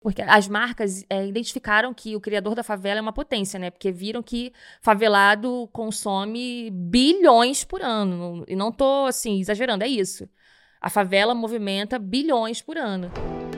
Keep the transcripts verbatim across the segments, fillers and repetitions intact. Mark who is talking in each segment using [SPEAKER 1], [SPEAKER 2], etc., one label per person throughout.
[SPEAKER 1] Porque as marcas é, identificaram que o criador da favela é uma potência, né? Porque viram que favelado consome bilhões por ano. E não tô, assim, exagerando, é isso. A favela movimenta bilhões por ano.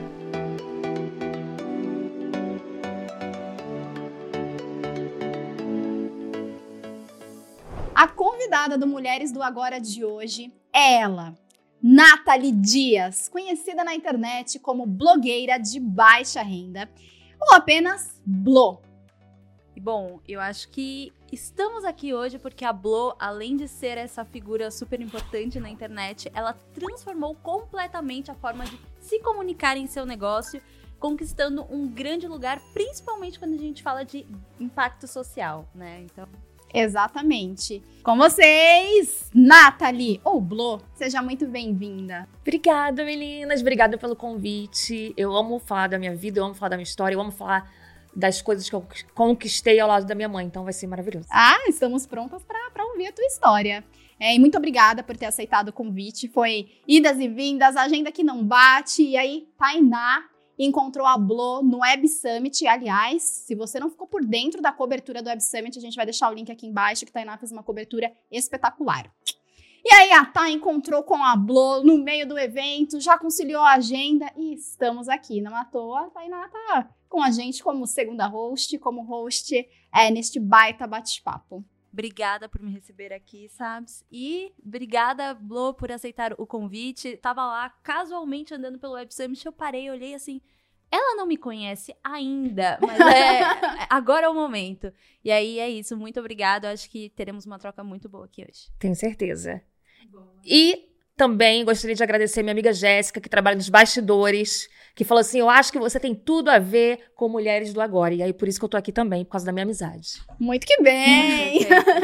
[SPEAKER 2] A convidada do Mulheres do Agora de hoje é ela, Nathalie Dias, conhecida na internet como blogueira de baixa renda, ou apenas Blo.
[SPEAKER 3] Bom, eu acho que estamos aqui hoje porque a Blo, além de ser essa figura super importante na internet, ela transformou completamente a forma de se comunicar em seu negócio, conquistando um grande lugar, principalmente quando a gente fala de impacto social, né? Então...
[SPEAKER 2] Exatamente. Com vocês, Nathalie, ou Blo, seja muito bem-vinda.
[SPEAKER 1] Obrigada, meninas. Obrigada pelo convite. Eu amo falar da minha vida, eu amo falar da minha história, eu amo falar das coisas que eu conquistei ao lado da minha mãe. Então vai ser maravilhoso.
[SPEAKER 2] Ah, estamos prontas para ouvir a tua história. É, e muito obrigada por ter aceitado o convite. Foi idas e vindas, agenda que não bate. E aí, Tainá encontrou a Blo no Web Summit. Aliás, se você não ficou por dentro da cobertura do Web Summit, a gente vai deixar o link aqui embaixo, que a Tainá fez uma cobertura espetacular. E aí a Thay encontrou com a Blo no meio do evento, já conciliou a agenda e estamos aqui. Não à toa, a Tainá tá com a gente como segunda host, como host é, neste baita bate-papo.
[SPEAKER 3] Obrigada por me receber aqui, Sabs. E obrigada, Blo, por aceitar o convite. Tava lá casualmente andando pelo Web Summit, eu parei, olhei assim, ela não me conhece ainda, mas é, agora é o momento. E aí é isso, muito obrigada. Eu acho que teremos uma troca muito boa aqui hoje.
[SPEAKER 1] Tenho certeza. Boa. E também gostaria de agradecer minha amiga Jéssica, que trabalha nos bastidores, que falou assim, eu acho que você tem tudo a ver com Mulheres do Agora. E aí, por isso que eu tô aqui também, por causa da minha amizade.
[SPEAKER 2] Muito que bem!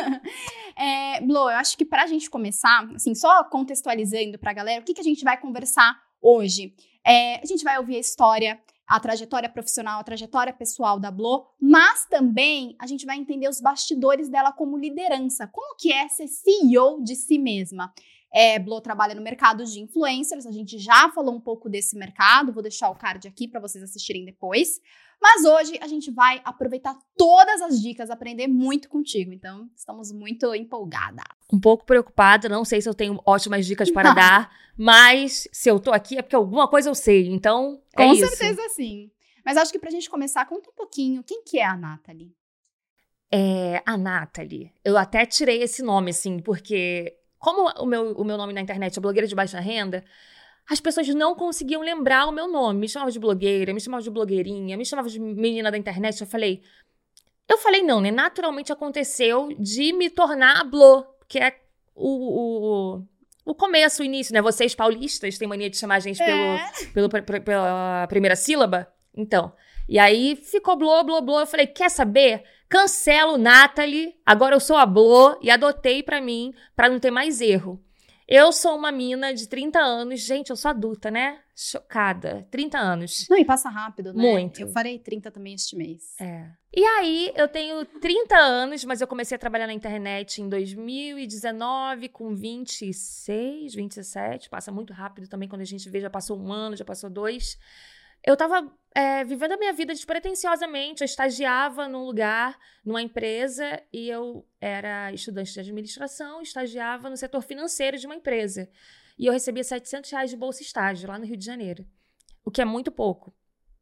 [SPEAKER 2] é, Blo, eu acho que pra gente começar, assim, só contextualizando pra galera, o que, que a gente vai conversar hoje? É, a gente vai ouvir a história, a trajetória profissional, a trajetória pessoal da Blo, mas também a gente vai entender os bastidores dela como liderança. Como que é ser C E O de si mesma? É, Blo trabalha no mercado de influencers, a gente já falou um pouco desse mercado, vou deixar o card aqui para vocês assistirem depois. Mas hoje a gente vai aproveitar todas as dicas, aprender muito contigo, então estamos muito empolgadas.
[SPEAKER 1] Um pouco preocupada, não sei se eu tenho ótimas dicas para dar, mas se eu tô aqui é porque alguma coisa eu sei, então é
[SPEAKER 2] Com
[SPEAKER 1] isso.
[SPEAKER 2] Com certeza sim. Mas acho que pra gente começar, conta um pouquinho, quem que é a Nathalie?
[SPEAKER 1] É, a Nathalie, eu até tirei esse nome, assim, porque... Como o meu, o meu nome na internet é blogueira de baixa renda, as pessoas não conseguiam lembrar o meu nome. Me chamavam de blogueira, me chamavam de blogueirinha, me chamavam de menina da internet. Eu falei... Eu falei não, né? Naturalmente aconteceu de me tornar a Blo, que é o, o, o começo, o início, né? Vocês paulistas têm mania de chamar a gente pelo, é. pelo, pelo, pela primeira sílaba. Então, e aí ficou Blo, Blo, Blo. Eu falei, quer saber? Cancelo Nathalie, agora eu sou a Blo e adotei pra mim, pra não ter mais erro. Eu sou uma mina de trinta anos, gente, eu sou adulta, né? Chocada, trinta anos.
[SPEAKER 2] Não, e passa rápido, né?
[SPEAKER 1] Muito.
[SPEAKER 2] Eu farei trinta também este mês.
[SPEAKER 1] É. E aí, eu tenho trinta anos, mas eu comecei a trabalhar na internet em dois mil e dezenove, com vinte e seis, vinte e sete, passa muito rápido também, quando a gente vê, já passou um ano, já passou dois. Eu tava é, vivendo a minha vida despretensiosamente, eu estagiava num lugar, numa empresa, e eu era estudante de administração, estagiava no setor financeiro de uma empresa. E eu recebia setecentos reais de bolsa estágio lá no Rio de Janeiro, o que é muito pouco.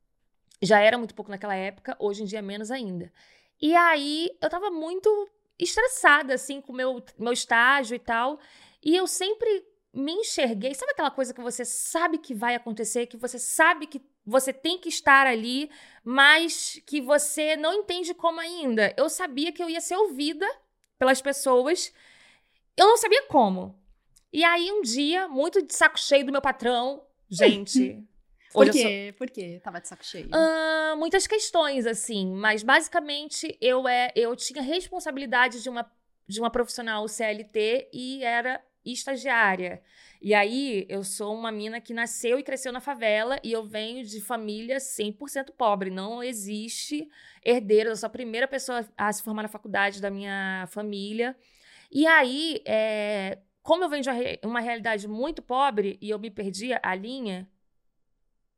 [SPEAKER 1] Já era muito pouco naquela época, hoje em dia menos ainda. E aí, eu tava muito estressada, assim, com o meu, meu estágio e tal, e eu sempre me enxerguei, sabe aquela coisa que você sabe que vai acontecer, que você sabe que você tem que estar ali, mas que você não entende como ainda. Eu sabia que eu ia ser ouvida pelas pessoas, eu não sabia como. E aí, um dia, muito de saco cheio do meu patrão, gente...
[SPEAKER 2] Por quê? Sou... Por quê? Tava de saco cheio?
[SPEAKER 1] Uh, muitas questões, assim, mas basicamente eu, é, eu tinha responsabilidade de uma, de uma profissional C L T e era estagiária. E aí, eu sou uma mina que nasceu e cresceu na favela e eu venho de família cem por cento pobre. Não existe herdeiro, eu sou a primeira pessoa a se formar na faculdade da minha família. E aí, é, como eu venho de uma realidade muito pobre e eu me perdi a linha,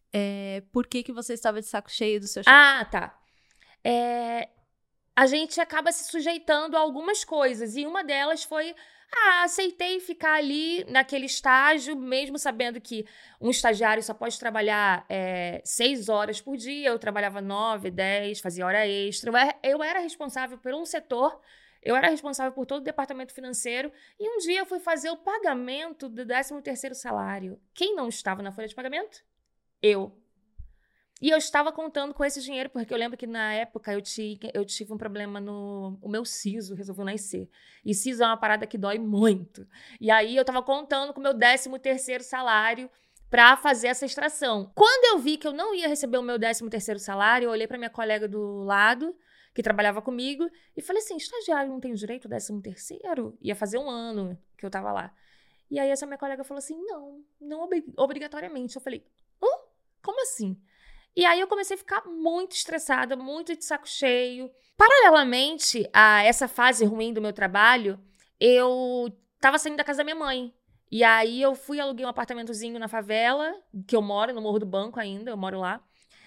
[SPEAKER 3] é, por que, que você estava de saco cheio do seu chefe?
[SPEAKER 1] Ah, tá. É, a gente acaba se sujeitando a algumas coisas. E uma delas foi... Ah, aceitei ficar ali naquele estágio, mesmo sabendo que um estagiário só pode trabalhar é, seis horas por dia. Eu trabalhava nove, dez, fazia hora extra. Eu era, eu era responsável por um setor, eu era responsável por todo o departamento financeiro. E um dia eu fui fazer o pagamento do décimo terceiro salário. Quem não estava na folha de pagamento? Eu. E eu estava contando com esse dinheiro, porque eu lembro que na época eu, ti, eu tive um problema no... O meu siso resolveu nascer. E siso é uma parada que dói muito. E aí eu estava contando com o meu décimo terceiro salário para fazer essa extração. Quando eu vi que eu não ia receber o meu décimo terceiro salário, eu olhei para minha colega do lado, que trabalhava comigo, e falei assim, estagiário não tem direito ao décimo terceiro? Ia fazer um ano que eu estava lá. E aí essa minha colega falou assim, não, não obri- obrigatoriamente. Eu falei, hã? Como assim? E aí eu comecei a ficar muito estressada, muito de saco cheio. Paralelamente a essa fase ruim do meu trabalho, eu tava saindo da casa da minha mãe. E aí eu fui, aluguei um apartamentozinho na favela, que eu moro, no Morro do Banco ainda, eu moro lá.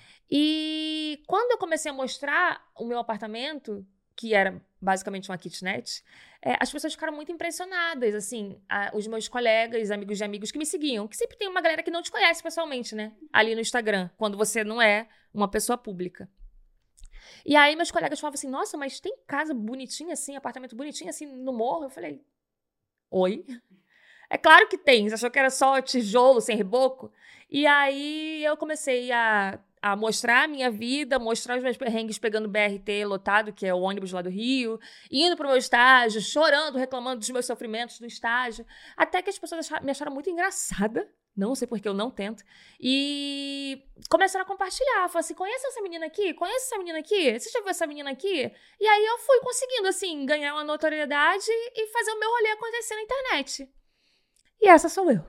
[SPEAKER 1] E quando eu comecei a mostrar o meu apartamento, que era basicamente uma kitnet, é, as pessoas ficaram muito impressionadas, assim, a, os meus colegas, amigos de amigos que me seguiam, que sempre tem uma galera que não te conhece pessoalmente, né? Ali no Instagram, quando você não é uma pessoa pública. E aí meus colegas falavam assim, nossa, mas tem casa bonitinha assim, apartamento bonitinho assim no morro? Eu falei, oi? É claro que tem, você achou que era só tijolo sem reboco? E aí eu comecei a... a mostrar a minha vida, mostrar os meus perrengues pegando B R T lotado, que é o ônibus lá do Rio, indo pro meu estágio, chorando, reclamando dos meus sofrimentos do estágio, até que as pessoas acharam, me acharam muito engraçada, não sei porque eu não tento, e começaram a compartilhar, falaram assim, conhece essa menina aqui? Conhece essa menina aqui? Você já viu essa menina aqui? E aí eu fui conseguindo, assim, ganhar uma notoriedade e fazer o meu rolê acontecer na internet. E essa sou eu.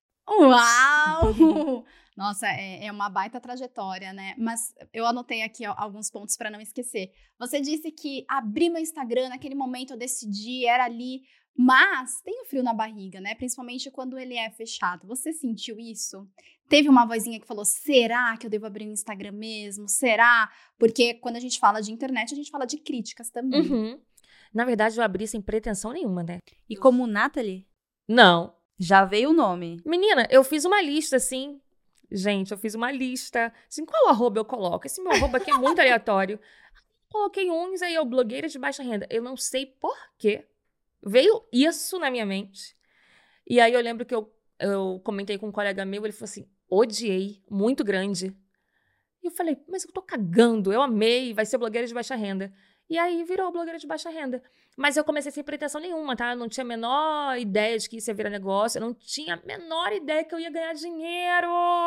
[SPEAKER 2] Uau! Nossa, é, é uma baita trajetória, né? Mas eu anotei aqui ó, alguns pontos para não esquecer. Você disse que abrir meu Instagram, naquele momento eu decidi, era ali, mas tem um frio na barriga, né? Principalmente quando ele é fechado. Você sentiu isso? Teve uma vozinha que falou, será que eu devo abrir o Instagram mesmo? Será? Porque quando a gente fala de internet, a gente fala de críticas também.
[SPEAKER 1] Uhum. Na verdade, eu abri sem pretensão nenhuma, né?
[SPEAKER 3] E como Nathalie,
[SPEAKER 1] Não.
[SPEAKER 3] já veio o nome.
[SPEAKER 1] Menina, eu fiz uma lista, assim... Gente, eu fiz uma lista. Assim, qual arroba eu coloco? Esse meu arroba aqui é muito aleatório. Coloquei uns, aí eu, blogueira de baixa renda. Eu não sei por quê. Veio isso na minha mente. E aí eu lembro que eu, eu comentei com um colega meu, ele falou assim, odiei, muito grande. E eu falei, mas eu tô cagando, eu amei, vai ser blogueira de baixa renda. E aí virou blogueira de baixa renda. Mas eu comecei sem pretensão nenhuma, tá? Eu não tinha a menor ideia de que isso ia virar negócio. Eu não tinha a menor ideia que eu ia ganhar dinheiro.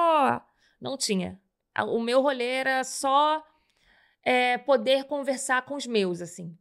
[SPEAKER 1] Não tinha. O meu rolê era só é, poder conversar com os meus, assim.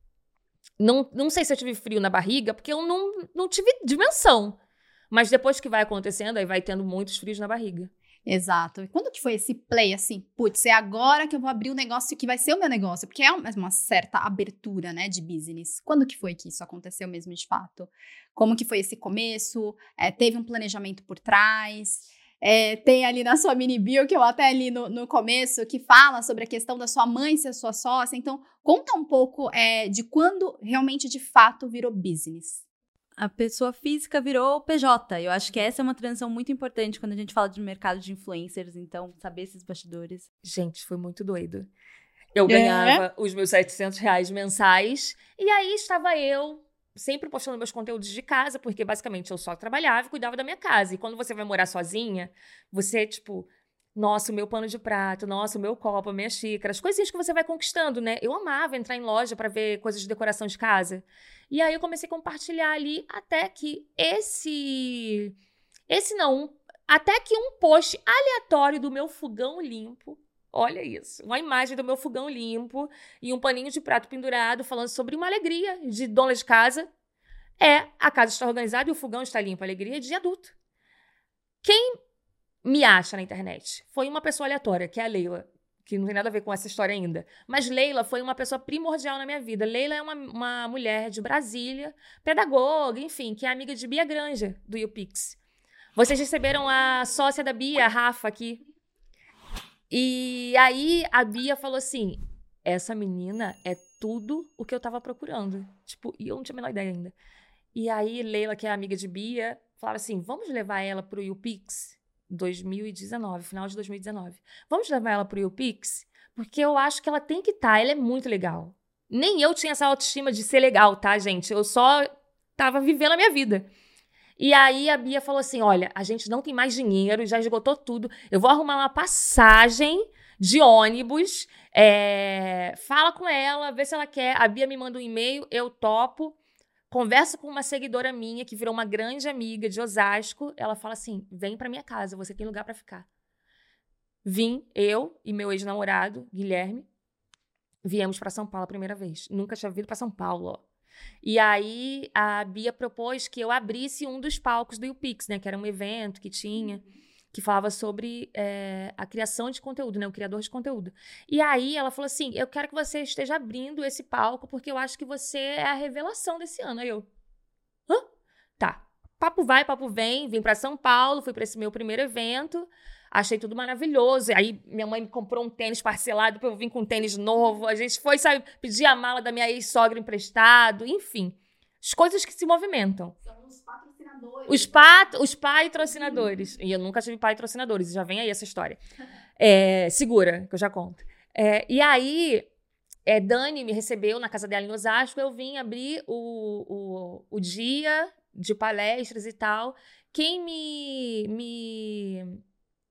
[SPEAKER 1] Não, não sei se eu tive frio na barriga, porque eu não, não tive dimensão. Mas depois que vai acontecendo, aí vai tendo muitos frios na barriga.
[SPEAKER 2] Exato. E quando que foi esse play, assim, putz, é agora que eu vou abrir o negócio que vai ser o meu negócio? Porque é uma certa abertura, né, de business. Quando que foi que isso aconteceu mesmo de fato? Como que foi esse começo? É, teve um planejamento por trás? É, tem ali na sua mini bio, que eu até li no, no começo, que fala sobre a questão da sua mãe ser sua sócia. Então, conta um pouco é, de quando realmente, de fato, virou business.
[SPEAKER 3] A pessoa física virou P J. Eu acho que essa é uma transição muito importante quando a gente fala de mercado de influencers. Então, saber esses bastidores.
[SPEAKER 1] Gente, foi muito doido. Eu ganhava é? os meus setecentos reais mensais. E aí estava eu sempre postando meus conteúdos de casa, porque basicamente eu só trabalhava e cuidava da minha casa. E quando você vai morar sozinha, você, tipo... Nossa, o meu pano de prato, nossa, o meu copo, a minha xícara, as coisinhas que você vai conquistando, né? Eu amava entrar em loja para ver coisas de decoração de casa. E aí eu comecei a compartilhar ali até que esse... Esse não, até que um post aleatório do meu fogão limpo, olha isso, uma imagem do meu fogão limpo e um paninho de prato pendurado falando sobre uma alegria de dona de casa. É, a casa está organizada e o fogão está limpo, alegria de adulto. Quem me acha na internet foi uma pessoa aleatória, que é a Leila, que não tem nada a ver com essa história ainda. Mas Leila foi uma pessoa primordial na minha vida. Leila é uma, uma mulher de Brasília, pedagoga, enfim, que é amiga de Bia Granja, do YouPix. Vocês receberam a sócia da Bia, a Rafa, aqui. E aí a Bia falou assim, essa menina é tudo o que eu tava procurando. Tipo, e eu não tinha a menor ideia ainda. E aí Leila, que é amiga de Bia, falava assim, vamos levar ela pro YouPix dois mil e dezenove, final de dois mil e dezenove. Vamos levar ela pro YouPix? Porque eu acho que ela tem que estar, ela é muito legal. Nem eu tinha essa autoestima de ser legal, tá, gente? Eu só tava vivendo a minha vida. E aí a Bia falou assim, olha, a gente não tem mais dinheiro, já esgotou tudo, eu vou arrumar uma passagem de ônibus, é, fala com ela, vê se ela quer. A Bia me manda um e-mail, eu topo, converso com uma seguidora minha, que virou uma grande amiga de Osasco, ela fala assim, vem pra minha casa, você tem lugar pra ficar. Vim, eu e meu ex-namorado, Guilherme, viemos pra São Paulo a primeira vez. Nunca tinha vindo pra São Paulo, ó. E aí a Bia propôs que eu abrisse um dos palcos do YouPix, né? Que era um evento que tinha, que falava sobre é, a criação de conteúdo, né? O criador de conteúdo. E aí ela falou assim, eu quero que você esteja abrindo esse palco, porque eu acho que você é a revelação desse ano. Aí eu, hã? Tá. Papo vai, papo vem, vim pra São Paulo, fui pra esse meu primeiro evento, achei tudo maravilhoso. Aí minha mãe me comprou um tênis parcelado pra eu vir com um tênis novo. A gente foi, sabe, pedir a mala da minha ex-sogra emprestado. Enfim, as coisas que se movimentam.
[SPEAKER 2] São os patrocinadores.
[SPEAKER 1] Os, pat os patrocinadores. Uhum. E eu nunca tive patrocinadores, já vem aí essa história. É, segura, que eu já conto. É, e aí, é, Dani me recebeu na casa dela em Osasco. Eu vim abrir o, o, o dia de palestras e tal. Quem me... me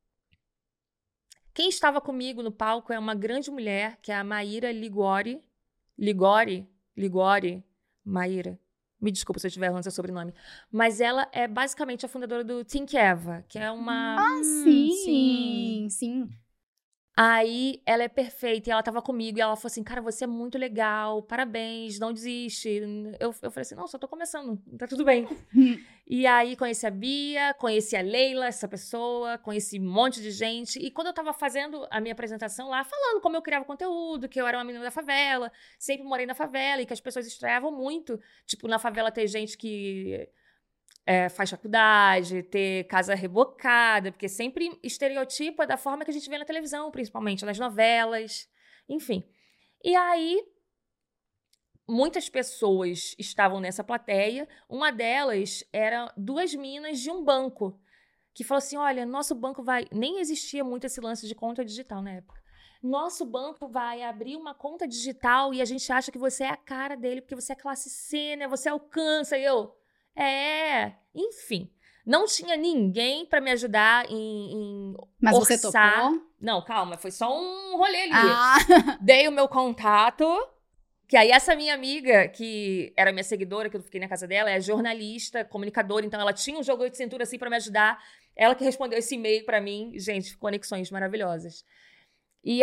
[SPEAKER 1] Quem estava comigo no palco é uma grande mulher, que é a Maíra Ligori. Ligori? Ligori? Maíra. Me desculpa se eu estiver errando seu sobrenome. Mas ela é basicamente a fundadora do Think Eva, que é uma...
[SPEAKER 2] Ah, sim, sim. sim.
[SPEAKER 1] Aí ela é perfeita e ela tava comigo e ela falou assim, cara, você é muito legal, parabéns, não desiste. Eu, eu falei assim, não, só tô começando, tá tudo bem. E aí conheci a Bia, conheci a Leila, essa pessoa, conheci um monte de gente. E quando eu tava fazendo a minha apresentação lá, falando como eu criava conteúdo, que eu era uma menina da favela, sempre morei na favela e que as pessoas estranhavam muito. Tipo, na favela ter gente que... É, faz faculdade, ter casa rebocada, porque sempre estereotipa da forma que a gente vê na televisão, principalmente nas novelas, enfim. E aí, muitas pessoas estavam nessa plateia, uma delas era duas minas de um banco, que falou assim, olha, nosso banco vai... Nem existia muito esse lance de conta digital na época. Nosso banco vai abrir uma conta digital e a gente acha que você é a cara dele, porque você é classe C, né? Você alcança, e eu... É, enfim, não tinha ninguém pra me ajudar em, em
[SPEAKER 2] Mas
[SPEAKER 1] orçar.
[SPEAKER 2] você topou?
[SPEAKER 1] Não, calma, foi só um rolê ali.
[SPEAKER 2] Ah.
[SPEAKER 1] Dei o meu contato, que aí essa minha amiga, que era minha seguidora, que eu fiquei na casa dela, é jornalista, comunicadora, então ela tinha um jogo de cintura assim pra me ajudar. Ela que respondeu esse e-mail pra mim. Gente, conexões maravilhosas. E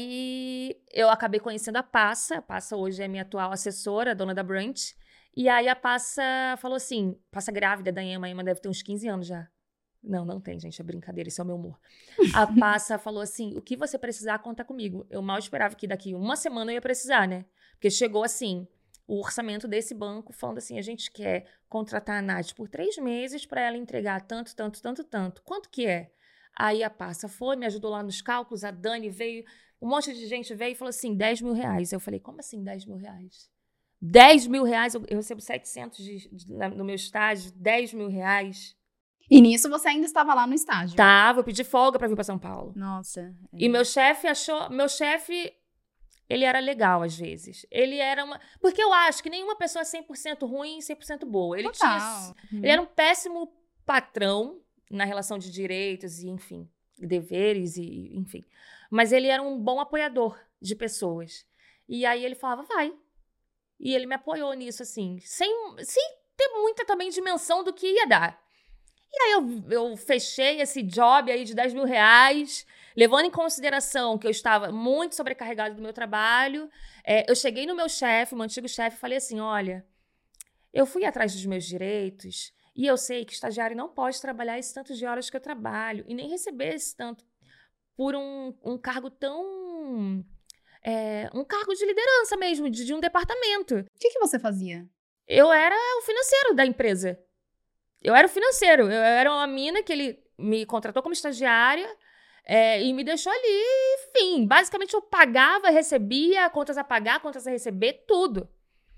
[SPEAKER 1] aí eu acabei conhecendo a Passa. A Passa hoje é minha atual assessora, dona da Brunch. E aí a Passa falou assim, Passa grávida da Emma, a Emma deve ter uns quinze anos já. Não, não tem, gente, é brincadeira, esse é o meu humor. A Passa falou assim, o que você precisar, conta comigo. Eu mal esperava que daqui uma semana eu ia precisar, né? Porque chegou assim, o orçamento desse banco falando assim, a gente quer contratar a Nath por três meses para ela entregar tanto, tanto, tanto, tanto. Quanto que é? Aí a Passa foi, me ajudou lá nos cálculos, a Dani veio, um monte de gente veio e falou assim, dez mil reais. Eu falei, como assim dez mil reais? dez mil reais, eu, eu recebo setecentos de, de, na, no meu estágio, dez mil reais.
[SPEAKER 2] E nisso você ainda estava lá no estágio?
[SPEAKER 1] Tava, eu pedi folga pra vir pra São Paulo.
[SPEAKER 3] Nossa. É.
[SPEAKER 1] E meu chefe achou, meu chefe, ele era legal às vezes. Ele era uma, porque eu acho que nenhuma pessoa é cem por cento ruim e cem por cento boa. Ele
[SPEAKER 2] Total.
[SPEAKER 1] tinha, ele era um péssimo patrão na relação de direitos e, enfim, deveres e, enfim. Mas ele era um bom apoiador de pessoas. E aí ele falava, vai. E ele me apoiou nisso, assim, sem, sem ter muita também dimensão do que ia dar. E aí eu, eu fechei esse job aí de dez mil reais, levando em consideração que eu estava muito sobrecarregada do meu trabalho. É, eu cheguei no meu chefe, meu antigo chefe, e falei assim, olha, eu fui atrás dos meus direitos e eu sei que estagiário não pode trabalhar esse tanto de horas que eu trabalho e nem receber esse tanto por um, um cargo tão... É, um cargo de liderança mesmo, de, de um departamento.
[SPEAKER 2] O que, que você fazia?
[SPEAKER 1] Eu era o financeiro da empresa. Eu era o financeiro. Eu era uma mina que ele me contratou como estagiária. É, e me deixou ali, enfim. Basicamente, eu pagava, recebia, contas a pagar, contas a receber, tudo.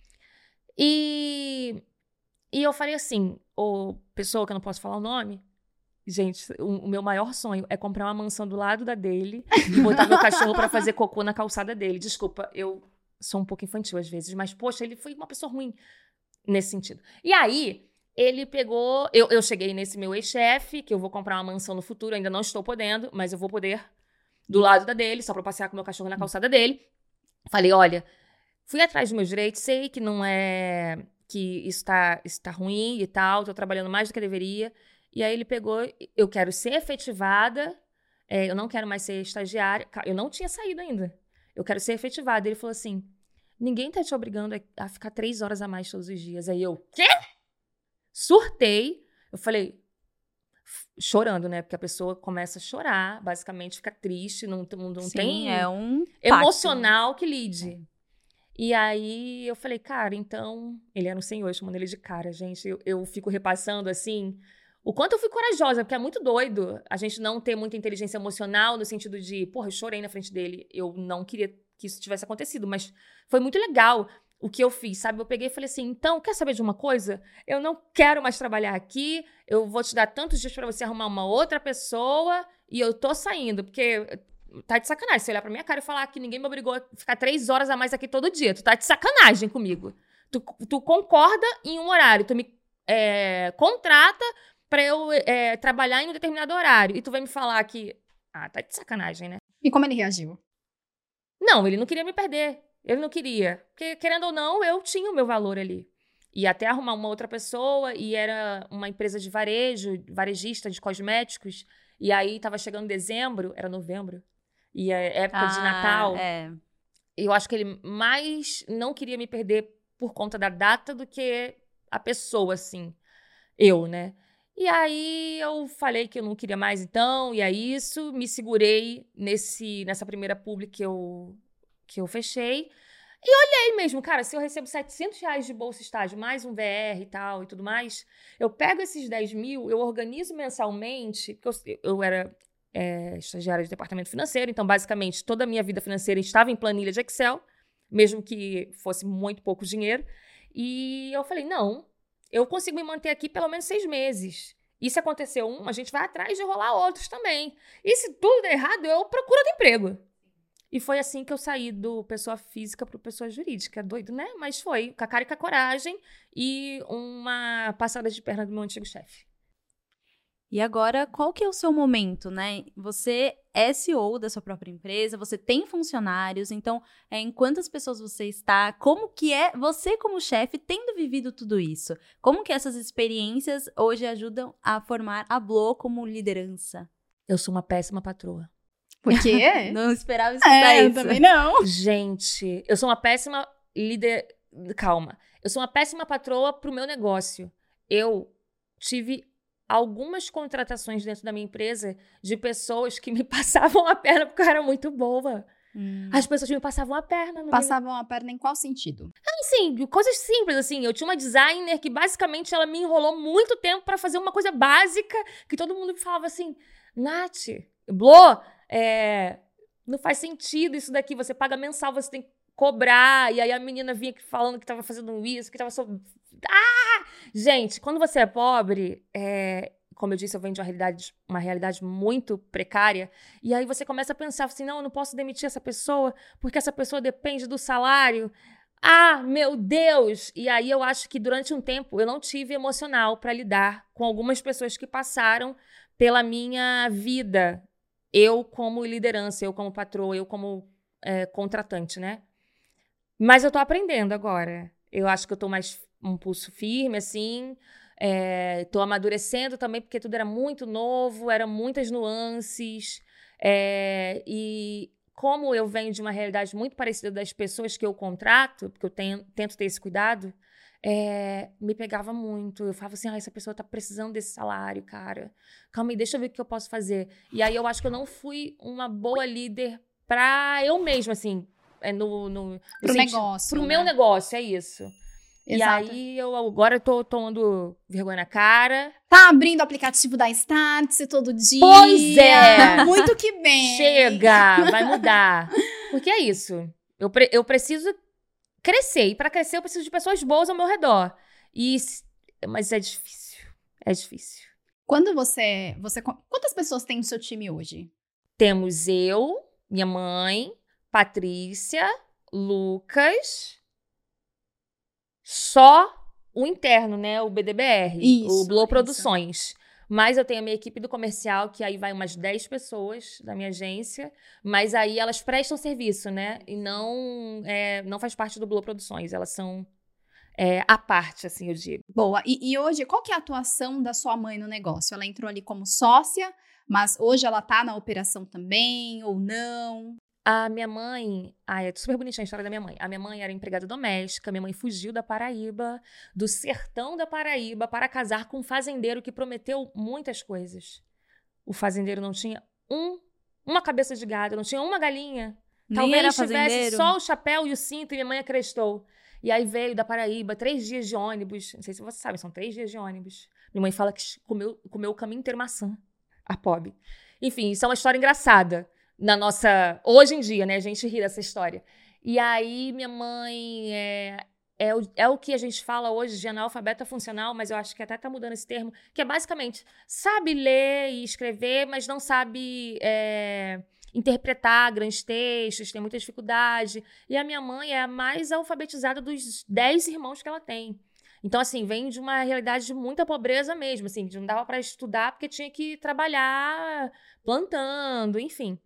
[SPEAKER 1] E, e eu falei assim, ô, pessoa que eu não posso falar o nome, gente, o, o meu maior sonho é comprar uma mansão do lado da dele e botar meu cachorro pra fazer cocô na calçada dele. Desculpa, eu sou um pouco infantil às vezes, mas, poxa, ele foi uma pessoa ruim nesse sentido. E aí, ele pegou... Eu, eu cheguei nesse meu ex-chefe, que eu vou comprar uma mansão no futuro, ainda não estou podendo, mas eu vou poder, do lado da dele, só pra passear com meu cachorro na calçada dele. Falei, olha, fui atrás dos meus direitos, sei que não é... que isso tá, isso tá ruim e tal, tô trabalhando mais do que deveria. E aí ele pegou, eu quero ser efetivada, é, eu não quero mais ser estagiária. Eu não tinha saído ainda. Eu quero ser efetivada. Ele falou assim, ninguém tá te obrigando a, a ficar três horas a mais todos os dias. Aí eu, quê? Surtei. Eu falei, chorando, né? Porque a pessoa começa a chorar, basicamente fica triste, não, não, não
[SPEAKER 3] Sim,
[SPEAKER 1] tem
[SPEAKER 3] é um
[SPEAKER 1] emocional que lide. E aí eu falei, cara, então... Ele era um senhor, chamando ele de cara, gente. Eu, eu fico repassando, assim, o quanto eu fui corajosa, porque é muito doido a gente não ter muita inteligência emocional, no sentido de, porra, eu chorei na frente dele. Eu não queria que isso tivesse acontecido, mas foi muito legal o que eu fiz, sabe? Eu peguei e falei assim, então, quer saber de uma coisa? Eu não quero mais trabalhar aqui, eu vou te dar tantos dias pra você arrumar uma outra pessoa e eu tô saindo, porque... Tá de sacanagem você olhar pra minha cara e falar que ninguém me obrigou a ficar três horas a mais aqui todo dia. Tu tá de sacanagem comigo. Tu, tu concorda em um horário, tu me é, contrata pra eu é, trabalhar em um determinado horário. E tu vai me falar que... Ah, tá de sacanagem, né?
[SPEAKER 2] E como ele reagiu?
[SPEAKER 1] Não, ele não queria me perder. Ele não queria. Porque, querendo ou não, eu tinha o meu valor ali. E até arrumar uma outra pessoa, e era uma empresa de varejo, varejista de cosméticos. E aí tava chegando dezembro, era novembro. E a época
[SPEAKER 3] ah,
[SPEAKER 1] de Natal,
[SPEAKER 3] é.
[SPEAKER 1] eu acho que ele mais não queria me perder por conta da data do que a pessoa, assim. Eu, né? E aí eu falei que eu não queria mais, então, e é isso. Me segurei nesse, nessa primeira publi que eu, que eu fechei. E olhei mesmo, cara, se eu recebo setecentos reais de bolsa estágio, mais um V R e tal e tudo mais, eu pego esses dez mil, eu organizo mensalmente, porque eu, eu era... É, estagiária de departamento financeiro, então basicamente toda a minha vida financeira estava em planilha de Excel, mesmo que fosse muito pouco dinheiro, e eu falei, não, eu consigo me manter aqui pelo menos seis meses, e se acontecer um, a gente vai atrás de rolar outros também, e se tudo der errado, eu procuro outro emprego. E foi assim que eu saí do pessoa física para pessoa jurídica, doido, né? Mas foi, com a cara e com a coragem, e uma passada de perna do meu antigo chefe.
[SPEAKER 3] E agora, qual que é o seu momento, né? Você é C E O da sua própria empresa, você tem funcionários, então, é, em quantas pessoas você está? Como que é você como chefe tendo vivido tudo isso? Como que essas experiências hoje ajudam a formar a Blo como liderança?
[SPEAKER 1] Eu sou uma péssima patroa.
[SPEAKER 2] Por quê?
[SPEAKER 3] Não esperava escutar
[SPEAKER 2] é,
[SPEAKER 3] isso.
[SPEAKER 2] Eu também não.
[SPEAKER 1] Gente, eu sou uma péssima líder... Calma. Eu sou uma péssima patroa pro meu negócio. Eu tive... algumas contratações dentro da minha empresa de pessoas que me passavam a perna porque eu era muito boa. Hum. As pessoas me passavam a perna. No
[SPEAKER 2] passavam
[SPEAKER 1] meu...
[SPEAKER 2] a perna em qual sentido?
[SPEAKER 1] Assim, coisas simples, assim. Eu tinha uma designer que basicamente ela me enrolou muito tempo pra fazer uma coisa básica que todo mundo me falava assim, Nath, Blo, é, não faz sentido isso daqui. Você paga mensal, você tem que cobrar. E aí a menina vinha aqui falando que tava fazendo isso, que tava só... Ah! Gente, quando você é pobre, é, como eu disse, eu venho de uma realidade, uma realidade muito precária, e aí você começa a pensar assim, não, eu não posso demitir essa pessoa, porque essa pessoa depende do salário. Ah, meu Deus! E aí eu acho que durante um tempo eu não tive emocional para lidar com algumas pessoas que passaram pela minha vida. Eu como liderança, eu como patroa, eu como é, contratante, né? Mas eu tô aprendendo agora. Eu acho que eu tô mais... um pulso firme, assim, é, tô amadurecendo também, porque tudo era muito novo, eram muitas nuances, é, e como eu venho de uma realidade muito parecida das pessoas que eu contrato, porque eu tenho, tento ter esse cuidado, é, me pegava muito, eu falava assim, ah, essa pessoa tá precisando desse salário, cara, calma aí, deixa eu ver o que eu posso fazer, e aí eu acho que eu não fui uma boa líder pra eu mesma, assim, é, no, no, no
[SPEAKER 2] pro
[SPEAKER 1] sentido,
[SPEAKER 2] negócio,
[SPEAKER 1] pro
[SPEAKER 2] né?
[SPEAKER 1] meu negócio, é isso.
[SPEAKER 2] Exato.
[SPEAKER 1] E aí, eu agora eu tô tomando vergonha na cara.
[SPEAKER 2] Tá abrindo o aplicativo da Startse todo dia.
[SPEAKER 1] Pois é!
[SPEAKER 2] Muito que bem!
[SPEAKER 1] Chega! Vai mudar. Porque é isso. Eu, pre- eu preciso crescer. E pra crescer, eu preciso de pessoas boas ao meu redor. E, s- mas é difícil. É difícil.
[SPEAKER 2] Quando você, você... Quantas pessoas tem no seu time hoje?
[SPEAKER 1] Temos eu, minha mãe, Patrícia, Lucas... Só o interno, né? O B D B R,
[SPEAKER 2] Isso,
[SPEAKER 1] o Blow
[SPEAKER 2] isso.
[SPEAKER 1] Produções. Mas eu tenho a minha equipe do comercial, que aí vai umas dez pessoas da minha agência. Mas aí elas prestam serviço, né? E não, é, não faz parte do Blow Produções. Elas são é, à parte, assim, eu digo.
[SPEAKER 2] Boa. E, e hoje, qual que é a atuação da sua mãe no negócio? Ela entrou ali como sócia, mas hoje ela tá na operação também ou não?
[SPEAKER 1] A minha mãe... Ah, é super bonitinha a história da minha mãe. A minha mãe era empregada doméstica. Minha mãe fugiu da Paraíba, do sertão da Paraíba, para casar com um fazendeiro que prometeu muitas coisas. O fazendeiro não tinha um, uma cabeça de gado, não tinha uma galinha.
[SPEAKER 3] Nem
[SPEAKER 1] Talvez
[SPEAKER 3] era
[SPEAKER 1] tivesse
[SPEAKER 3] fazendeiro.
[SPEAKER 1] só o chapéu e o cinto, e minha mãe acrestou. E aí veio da Paraíba, três dias de ônibus. Não sei se você sabe, são três dias de ônibus. Minha mãe fala que comeu, comeu o caminho inteiro maçã. A pobre. Enfim, isso é uma história engraçada. Na nossa... Hoje em dia, né? A gente ri dessa história. E aí, minha mãe... É, é, o, é o que a gente fala hoje de analfabeta funcional, mas eu acho que até tá mudando esse termo, que é basicamente, sabe ler e escrever, mas não sabe é, interpretar grandes textos, tem muita dificuldade. E a minha mãe é a mais alfabetizada dos dez irmãos que ela tem. Então, assim, vem de uma realidade de muita pobreza mesmo, assim, de não dava para estudar porque tinha que trabalhar plantando, enfim.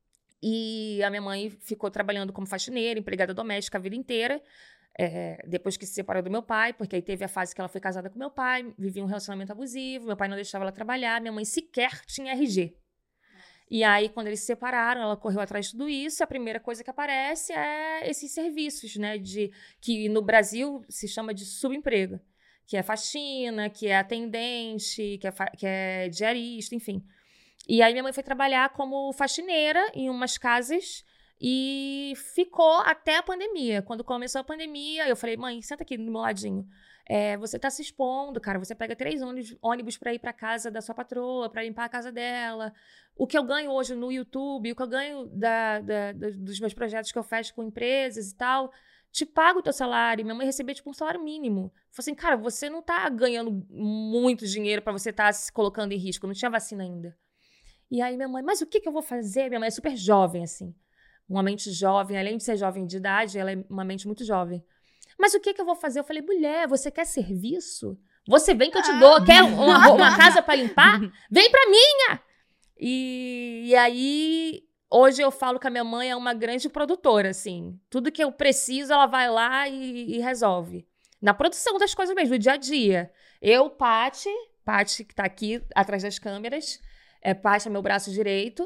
[SPEAKER 1] E a minha mãe ficou trabalhando como faxineira, empregada doméstica a vida inteira, é, depois que se separou do meu pai, porque aí teve a fase que ela foi casada com meu pai, vivia um relacionamento abusivo, meu pai não deixava ela trabalhar, minha mãe sequer tinha R G. E aí, quando eles se separaram, ela correu atrás de tudo isso, e a primeira coisa que aparece é esses serviços, né, de, que no Brasil se chama de subemprego, que é faxina, que é atendente, que é, fa- que é diarista, enfim. E aí minha mãe foi trabalhar como faxineira em umas casas e ficou até a pandemia. Quando começou a pandemia, eu falei, mãe, senta aqui do meu ladinho. É, você tá se expondo, cara. Você pega três ônibus, ônibus pra ir pra casa da sua patroa, pra limpar a casa dela. O que eu ganho hoje no YouTube, o que eu ganho da, da, da, dos meus projetos que eu fecho com empresas e tal, te pago o teu salário. Minha mãe recebia, tipo, um salário mínimo. Falei assim, cara, você não tá ganhando muito dinheiro pra você estar tá se colocando em risco. Não tinha vacina ainda. E aí minha mãe, mas o que, que eu vou fazer? Minha mãe é super jovem, assim. Uma mente jovem, além de ser jovem de idade, ela é uma mente muito jovem. Mas o que, que eu vou fazer? Eu falei, mulher, você quer serviço? Você vem que eu te dou. Quer uma, uma casa pra limpar? Vem pra minha! E, e aí, hoje eu falo que a minha mãe é uma grande produtora, assim. Tudo que eu preciso, ela vai lá e, e resolve. Na produção das coisas mesmo, no dia a dia. Eu, Paty, Paty que tá aqui atrás das câmeras, é, Paty é meu braço direito.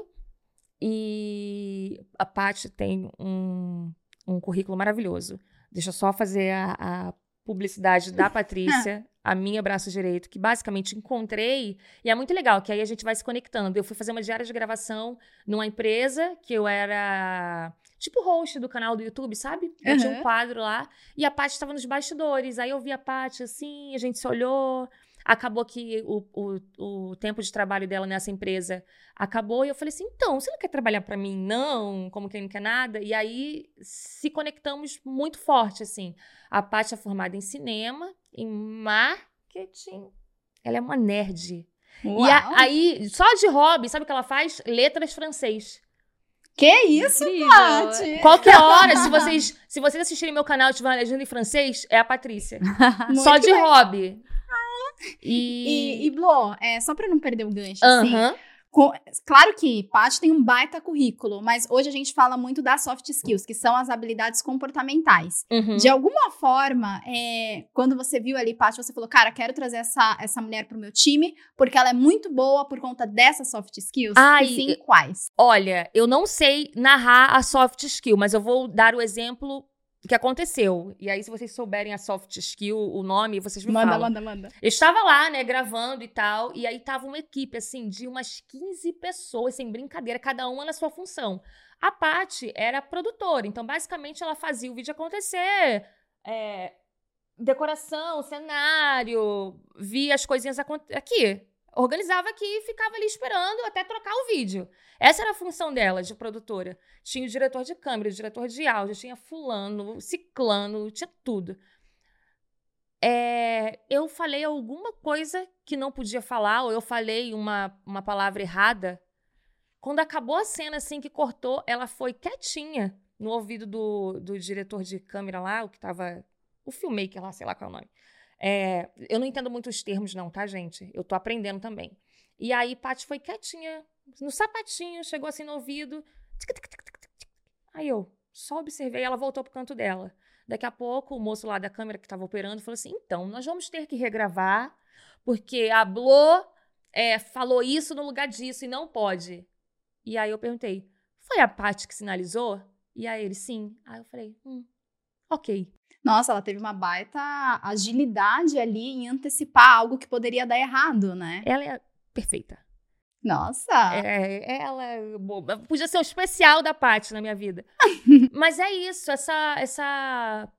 [SPEAKER 1] E a Paty tem um, um currículo maravilhoso. Deixa eu só fazer a, a publicidade da Patrícia, a minha braço direito, que basicamente encontrei. E é muito legal, que aí a gente vai se conectando. Eu fui fazer uma diária de gravação numa empresa que eu era tipo host do canal do YouTube, sabe? Eu
[SPEAKER 2] Uhum.
[SPEAKER 1] tinha um quadro lá. E a Paty estava nos bastidores. Aí eu vi a Paty assim, a gente se olhou. Acabou que o, o, o tempo de trabalho dela nessa empresa acabou. E eu falei assim, então, você não quer trabalhar pra mim, não? Como quem não quer nada? E aí se conectamos muito forte, assim. A Paty é formada em cinema, em marketing. Ela é uma nerd.
[SPEAKER 2] Uau.
[SPEAKER 1] E a- aí, só de hobby, sabe o que ela faz? Letras francês.
[SPEAKER 2] Que isso,
[SPEAKER 3] Incrível.
[SPEAKER 2] Paty?
[SPEAKER 1] Qualquer hora, se vocês, se vocês assistirem meu canal e tiver uma legenda em francês, é a Patrícia.
[SPEAKER 2] Muito
[SPEAKER 1] Só de
[SPEAKER 2] bem.
[SPEAKER 1] hobby.
[SPEAKER 2] E,
[SPEAKER 1] E...
[SPEAKER 2] e Blo, é, só pra não perder o gancho, assim,
[SPEAKER 1] Aham.
[SPEAKER 2] com- claro que Paty tem um baita currículo, mas hoje a gente fala muito das soft skills, que são as habilidades comportamentais.
[SPEAKER 1] Uhum.
[SPEAKER 2] De alguma forma, é, quando você viu ali, Paty, você falou, cara, quero trazer essa, essa mulher pro meu time, porque ela é muito boa por conta dessas soft skills.
[SPEAKER 1] Ai,
[SPEAKER 2] e sim, quais?
[SPEAKER 1] Olha, eu não sei narrar a soft skill, mas eu vou dar o exemplo que aconteceu. E aí, se vocês souberem a soft skill, o nome, vocês me
[SPEAKER 2] Manda,
[SPEAKER 1] falam.
[SPEAKER 2] manda, manda.
[SPEAKER 1] Eu estava lá, né, gravando e tal, e aí tava uma equipe, assim, de umas quinze pessoas, sem brincadeira, cada uma na sua função. A Paty era produtora, então, basicamente, ela fazia o vídeo acontecer, é, decoração, cenário, via as coisinhas aqui. Organizava aqui e ficava ali esperando até trocar o vídeo. Essa era a função dela, de produtora. Tinha o diretor de câmera, o diretor de áudio, tinha fulano, ciclano, tinha tudo. É, eu falei alguma coisa que não podia falar, ou eu falei uma, uma palavra errada. Quando acabou a cena, assim, que cortou, ela foi quietinha no ouvido do, do diretor de câmera lá, o que tava... O filmmaker lá, sei lá qual é o nome. É, eu não entendo muito os termos não, tá, gente? Eu tô aprendendo também. E aí, Paty foi quietinha, no sapatinho, chegou assim no ouvido. Tic, tic, tic, tic, tic. Aí eu só observei, ela voltou pro canto dela. Daqui a pouco, o moço lá da câmera que estava operando falou assim, então, nós vamos ter que regravar, porque a Blo é, falou isso no lugar disso e não pode. E aí eu perguntei, foi a Paty que sinalizou? E aí ele, sim. Aí eu falei, hum, ok.
[SPEAKER 2] Nossa, ela teve uma baita agilidade ali em antecipar algo que poderia dar errado, né?
[SPEAKER 1] Ela é perfeita.
[SPEAKER 2] Nossa!
[SPEAKER 1] É, ela é boba. Podia ser um especial da Paty na minha vida. Mas é isso, essa, essa,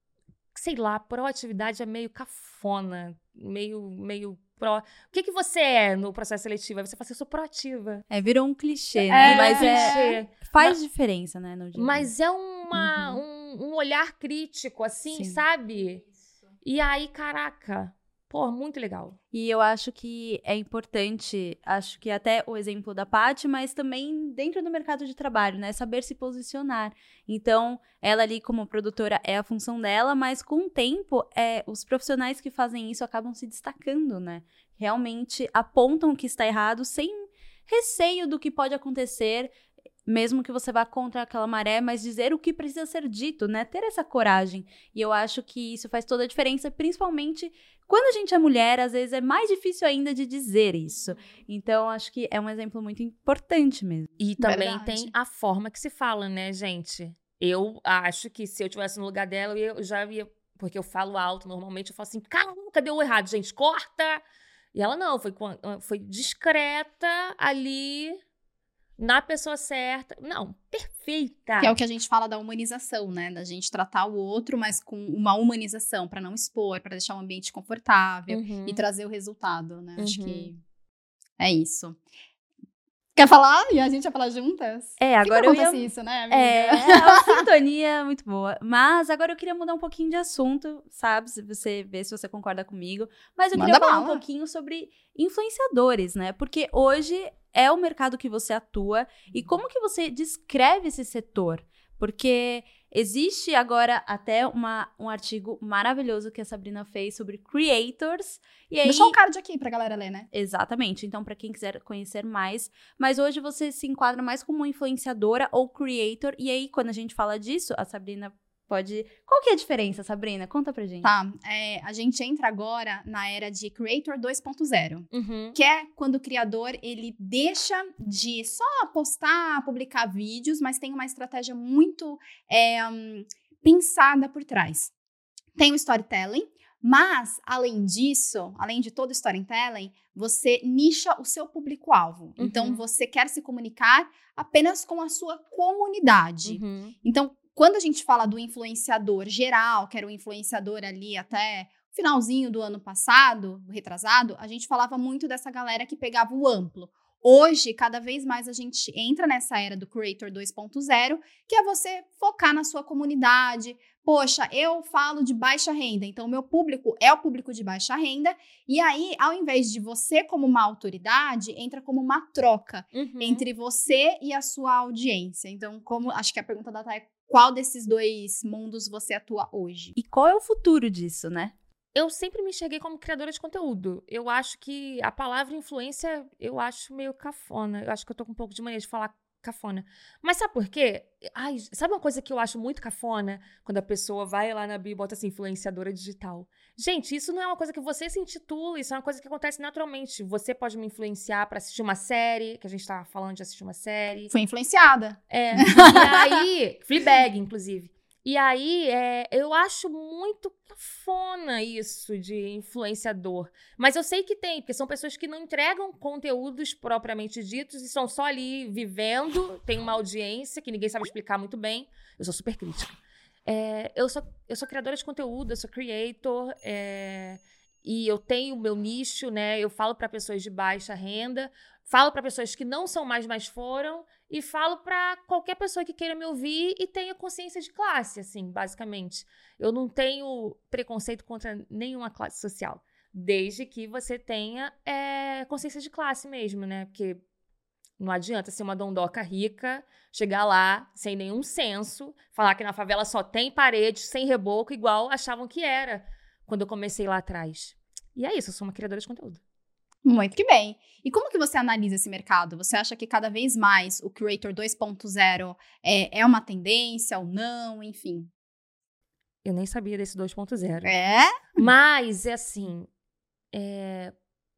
[SPEAKER 1] sei lá, proatividade é meio cafona, meio, meio pró. O que que você é no processo seletivo? Aí você fala assim, eu sou proativa.
[SPEAKER 3] É, virou um clichê,
[SPEAKER 2] É,
[SPEAKER 3] né? Mas
[SPEAKER 1] é,
[SPEAKER 3] é, faz
[SPEAKER 1] mas,
[SPEAKER 3] diferença, né? No dia
[SPEAKER 1] mas é uma,
[SPEAKER 3] uhum.
[SPEAKER 1] um, um olhar crítico, assim,
[SPEAKER 3] Sim.
[SPEAKER 1] sabe? E aí, caraca, pô, muito legal.
[SPEAKER 3] E eu acho que é importante, acho que até o exemplo da Paty, mas também dentro do mercado de trabalho, né? Saber se posicionar. Então, ela ali como produtora é a função dela, mas com o tempo, é, os profissionais que fazem isso acabam se destacando, né? Realmente apontam o que está errado sem receio do que pode acontecer, mesmo que você vá contra aquela maré, mas dizer o que precisa ser dito, né? Ter essa coragem. E eu acho que isso faz toda a diferença, principalmente quando a gente é mulher, às vezes é mais difícil ainda de dizer isso. Então, acho que é um exemplo muito importante mesmo.
[SPEAKER 1] E também
[SPEAKER 2] Verdade.
[SPEAKER 1] tem a forma que se fala, né, gente? Eu acho que se eu estivesse no lugar dela, eu já ia... Porque eu falo alto, normalmente eu falo assim, caraca, deu errado, gente, corta! E ela não, foi, foi discreta ali... na pessoa certa. Não, perfeita.
[SPEAKER 2] Que é o que a gente fala da humanização, né? Da gente tratar o outro, mas com uma humanização, para não expor, para deixar um ambiente confortável
[SPEAKER 1] Uhum.
[SPEAKER 2] e trazer o resultado, né?
[SPEAKER 1] Uhum.
[SPEAKER 2] Acho que é isso. Quer falar? E a gente vai falar juntas?
[SPEAKER 3] É, agora
[SPEAKER 2] que
[SPEAKER 3] eu
[SPEAKER 2] acontece
[SPEAKER 3] ia...
[SPEAKER 2] isso, né, amiga?
[SPEAKER 3] É, é uma sintonia muito boa. Mas agora eu queria mudar um pouquinho de assunto, sabe? Se você ver se você concorda comigo. Mas eu
[SPEAKER 2] Manda
[SPEAKER 3] queria falar
[SPEAKER 2] bala.
[SPEAKER 3] um pouquinho sobre influenciadores, né? Porque hoje é o mercado que você atua. E como que você descreve esse setor? Porque existe agora até uma, um artigo maravilhoso que a Sabrina fez sobre creators. E aí...
[SPEAKER 2] Deixa o card aqui pra galera ler, né?
[SPEAKER 3] Exatamente. Então, para quem quiser conhecer mais. Mas hoje você se enquadra mais como influenciadora ou creator. E aí, quando a gente fala disso, a Sabrina pode... Qual que é a diferença, Sabrina? Conta pra gente.
[SPEAKER 2] Tá, é, a gente entra agora na era de Creator dois ponto zero.
[SPEAKER 1] Uhum.
[SPEAKER 2] Que é quando o criador, ele deixa de só postar, publicar vídeos, mas tem uma estratégia muito é, um, pensada por trás. Tem o storytelling, mas, além disso, além de todo o storytelling, você nicha o seu público-alvo.
[SPEAKER 1] Uhum.
[SPEAKER 2] Então, você quer se comunicar apenas com a sua comunidade.
[SPEAKER 1] Uhum.
[SPEAKER 2] Então, quando a gente fala do influenciador geral, que era o influenciador ali até o finalzinho do ano passado, retrasado, a gente falava muito dessa galera que pegava o amplo. Hoje, cada vez mais a gente entra nessa era do Creator dois ponto zero, que é você focar na sua comunidade. Poxa, eu falo de baixa renda, então o meu público é o público de baixa renda. E aí, ao invés de você como uma autoridade, entra como uma troca
[SPEAKER 1] Uhum.
[SPEAKER 2] entre você e a sua audiência. Então, como acho que a pergunta da Thay é qual desses dois mundos você atua hoje?
[SPEAKER 3] E qual é o futuro disso, né?
[SPEAKER 1] Eu sempre me enxerguei como criadora de conteúdo. Eu acho que a palavra influência, eu acho meio cafona. Eu acho que eu tô com um pouco de mania de falar cafona. Mas sabe por quê? Ai, sabe uma coisa que eu acho muito cafona? Quando a pessoa vai lá na bio e bota assim, influenciadora digital. Gente, isso não é uma coisa que você se intitula, isso é uma coisa que acontece naturalmente. Você pode me influenciar pra assistir uma série, que a gente tava falando de assistir uma série.
[SPEAKER 2] Foi influenciada.
[SPEAKER 1] É, e aí, Fleabag, inclusive. E aí, é, eu acho muito cafona isso de influenciador. Mas eu sei que tem, porque são pessoas que não entregam conteúdos propriamente ditos e estão só ali vivendo, tem uma audiência que ninguém sabe explicar muito bem. Eu sou super crítica. É, eu, sou, eu sou criadora de conteúdo, eu sou creator, é, e eu tenho o meu nicho, né? Eu falo para pessoas de baixa renda, falo para pessoas que não são mais, mas foram, e falo para qualquer pessoa que queira me ouvir e tenha consciência de classe, assim, basicamente. Eu não tenho preconceito contra nenhuma classe social, desde que você tenha é, consciência de classe mesmo, né? Porque não adianta ser uma dondoca rica, chegar lá sem nenhum senso, falar que na favela só tem parede, sem reboco, igual achavam que era quando eu comecei lá atrás. E é isso, eu sou uma criadora de conteúdo.
[SPEAKER 2] Muito que bem. E como que você analisa esse mercado? Você acha que cada vez mais o Creator dois ponto zero é, é uma tendência ou não, enfim?
[SPEAKER 1] Eu nem sabia desse dois ponto zero.
[SPEAKER 2] É?
[SPEAKER 1] Mas, é assim... É...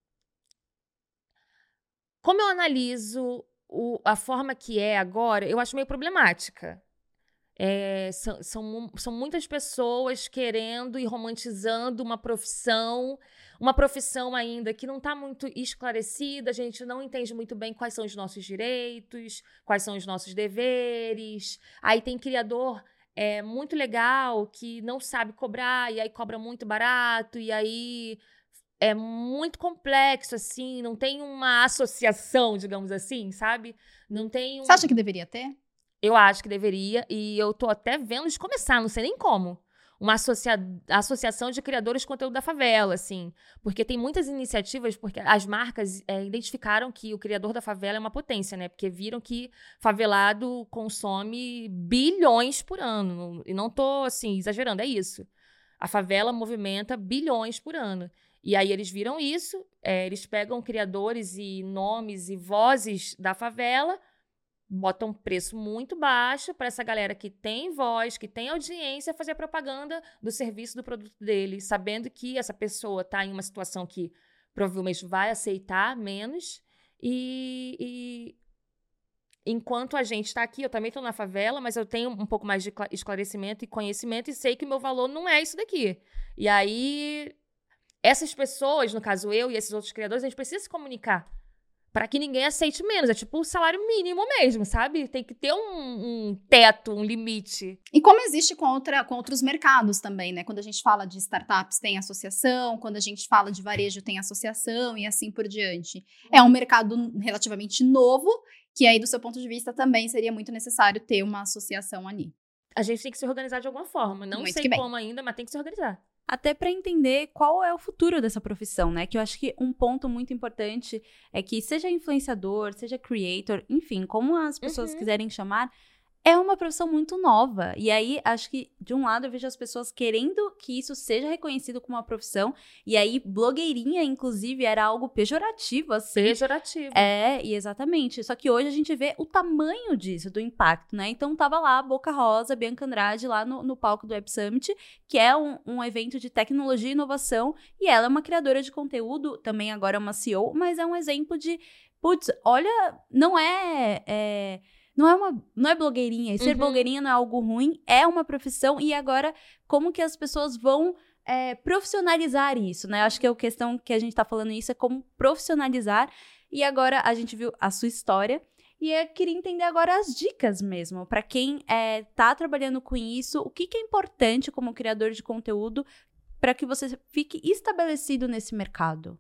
[SPEAKER 1] Como eu analiso o, a forma que é agora, eu acho meio problemática. É, são, são, são muitas pessoas querendo e romantizando uma profissão, uma profissão ainda que não está muito esclarecida, a gente não entende muito bem quais são os nossos direitos, quais são os nossos deveres. Aí tem criador é, muito legal que não sabe cobrar, e aí cobra muito barato, e aí... É muito complexo, assim, não tem uma associação, digamos assim, sabe? Não tem um...
[SPEAKER 2] Você acha que deveria ter?
[SPEAKER 1] Eu acho que deveria, e eu tô até vendo de começar, não sei nem como. Uma associa... associação de criadores de conteúdo da favela, assim. Porque tem muitas iniciativas, porque as marcas é, identificaram que o criador da favela é uma potência, né? Porque viram que favelado consome bilhões por ano. E não tô, assim, exagerando, é isso. A favela movimenta bilhões por ano. E aí eles viram isso, é, eles pegam criadores e nomes e vozes da favela, botam um preço muito baixo para essa galera que tem voz, que tem audiência, fazer propaganda do serviço, do produto dele, sabendo que essa pessoa está em uma situação que provavelmente vai aceitar menos. E, e enquanto a gente está aqui, eu também estou na favela, mas eu tenho um pouco mais de esclarecimento e conhecimento e sei que o meu valor não é isso daqui. E aí... Essas pessoas, no caso eu e esses outros criadores, a gente precisa se comunicar para que ninguém aceite menos. É tipo o salário mínimo mesmo, sabe? Tem que ter um, um teto, um limite.
[SPEAKER 2] E como existe com, outra, com outros mercados também, né? Quando a gente fala de startups, tem associação. Quando a gente fala de varejo, tem associação e assim por diante. É um mercado relativamente novo, que aí, do seu ponto de vista, também seria muito necessário ter uma associação ali.
[SPEAKER 1] A gente tem que se organizar de alguma forma. Não
[SPEAKER 2] Muito
[SPEAKER 1] sei como ainda, mas tem que se organizar.
[SPEAKER 3] Até para entender qual é o futuro dessa profissão, né? Que eu acho que um ponto muito importante é que seja influenciador, seja creator, enfim, como as pessoas
[SPEAKER 1] Uhum.
[SPEAKER 3] quiserem chamar, é uma profissão muito nova. E aí, acho que, de um lado, eu vejo as pessoas querendo que isso seja reconhecido como uma profissão. E aí, blogueirinha, inclusive, era algo pejorativo, assim.
[SPEAKER 1] Pejorativo.
[SPEAKER 3] É, e exatamente. Só que hoje a gente vê o tamanho disso, do impacto, né? Então, tava lá a Boca Rosa, Bianca Andrade, lá no, no palco do Web Summit, que é um, um evento de tecnologia e inovação. E ela é uma criadora de conteúdo, também agora é uma C E O, mas é um exemplo de, putz, olha, não é... é Não é, uma, não é blogueirinha. E ser
[SPEAKER 1] Uhum.
[SPEAKER 3] blogueirinha não é algo ruim, é uma profissão. E agora, como que as pessoas vão é, profissionalizar isso, né? Acho que a questão que a gente tá falando isso é como profissionalizar. E agora a gente viu a sua história. E eu queria entender agora as dicas mesmo. Para quem é, tá trabalhando com isso, o que, que é importante como criador de conteúdo para que você fique estabelecido nesse mercado?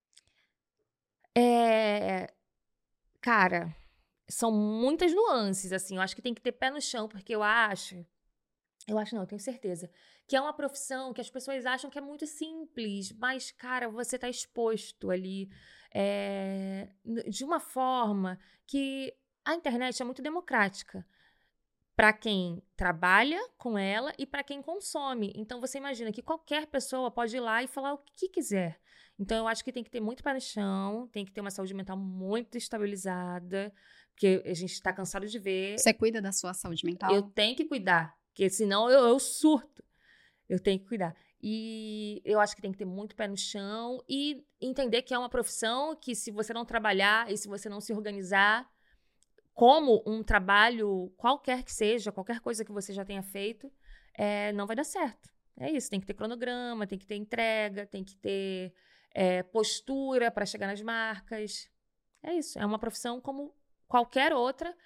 [SPEAKER 1] É... Cara... São muitas nuances, assim. Eu acho que tem que ter pé no chão, porque eu acho... Eu acho não, eu tenho certeza. Que é uma profissão que as pessoas acham que é muito simples. Mas, cara, você tá exposto ali é, de uma forma que a internet é muito democrática. Para quem trabalha com ela e para quem consome. Então, você imagina que qualquer pessoa pode ir lá e falar o que quiser. Então, eu acho que tem que ter muito pé no chão, tem que ter uma saúde mental muito estabilizada, porque a gente está cansado de ver.
[SPEAKER 2] Você cuida da sua saúde mental?
[SPEAKER 1] Eu tenho que cuidar, porque senão eu, eu surto. Eu tenho que cuidar. E eu acho que tem que ter muito pé no chão e entender que é uma profissão que, se você não trabalhar e se você não se organizar como um trabalho qualquer que seja, qualquer coisa que você já tenha feito, é, não vai dar certo. É isso, tem que ter cronograma, tem que ter entrega, tem que ter é, postura para chegar nas marcas. É isso, é uma profissão como qualquer outra,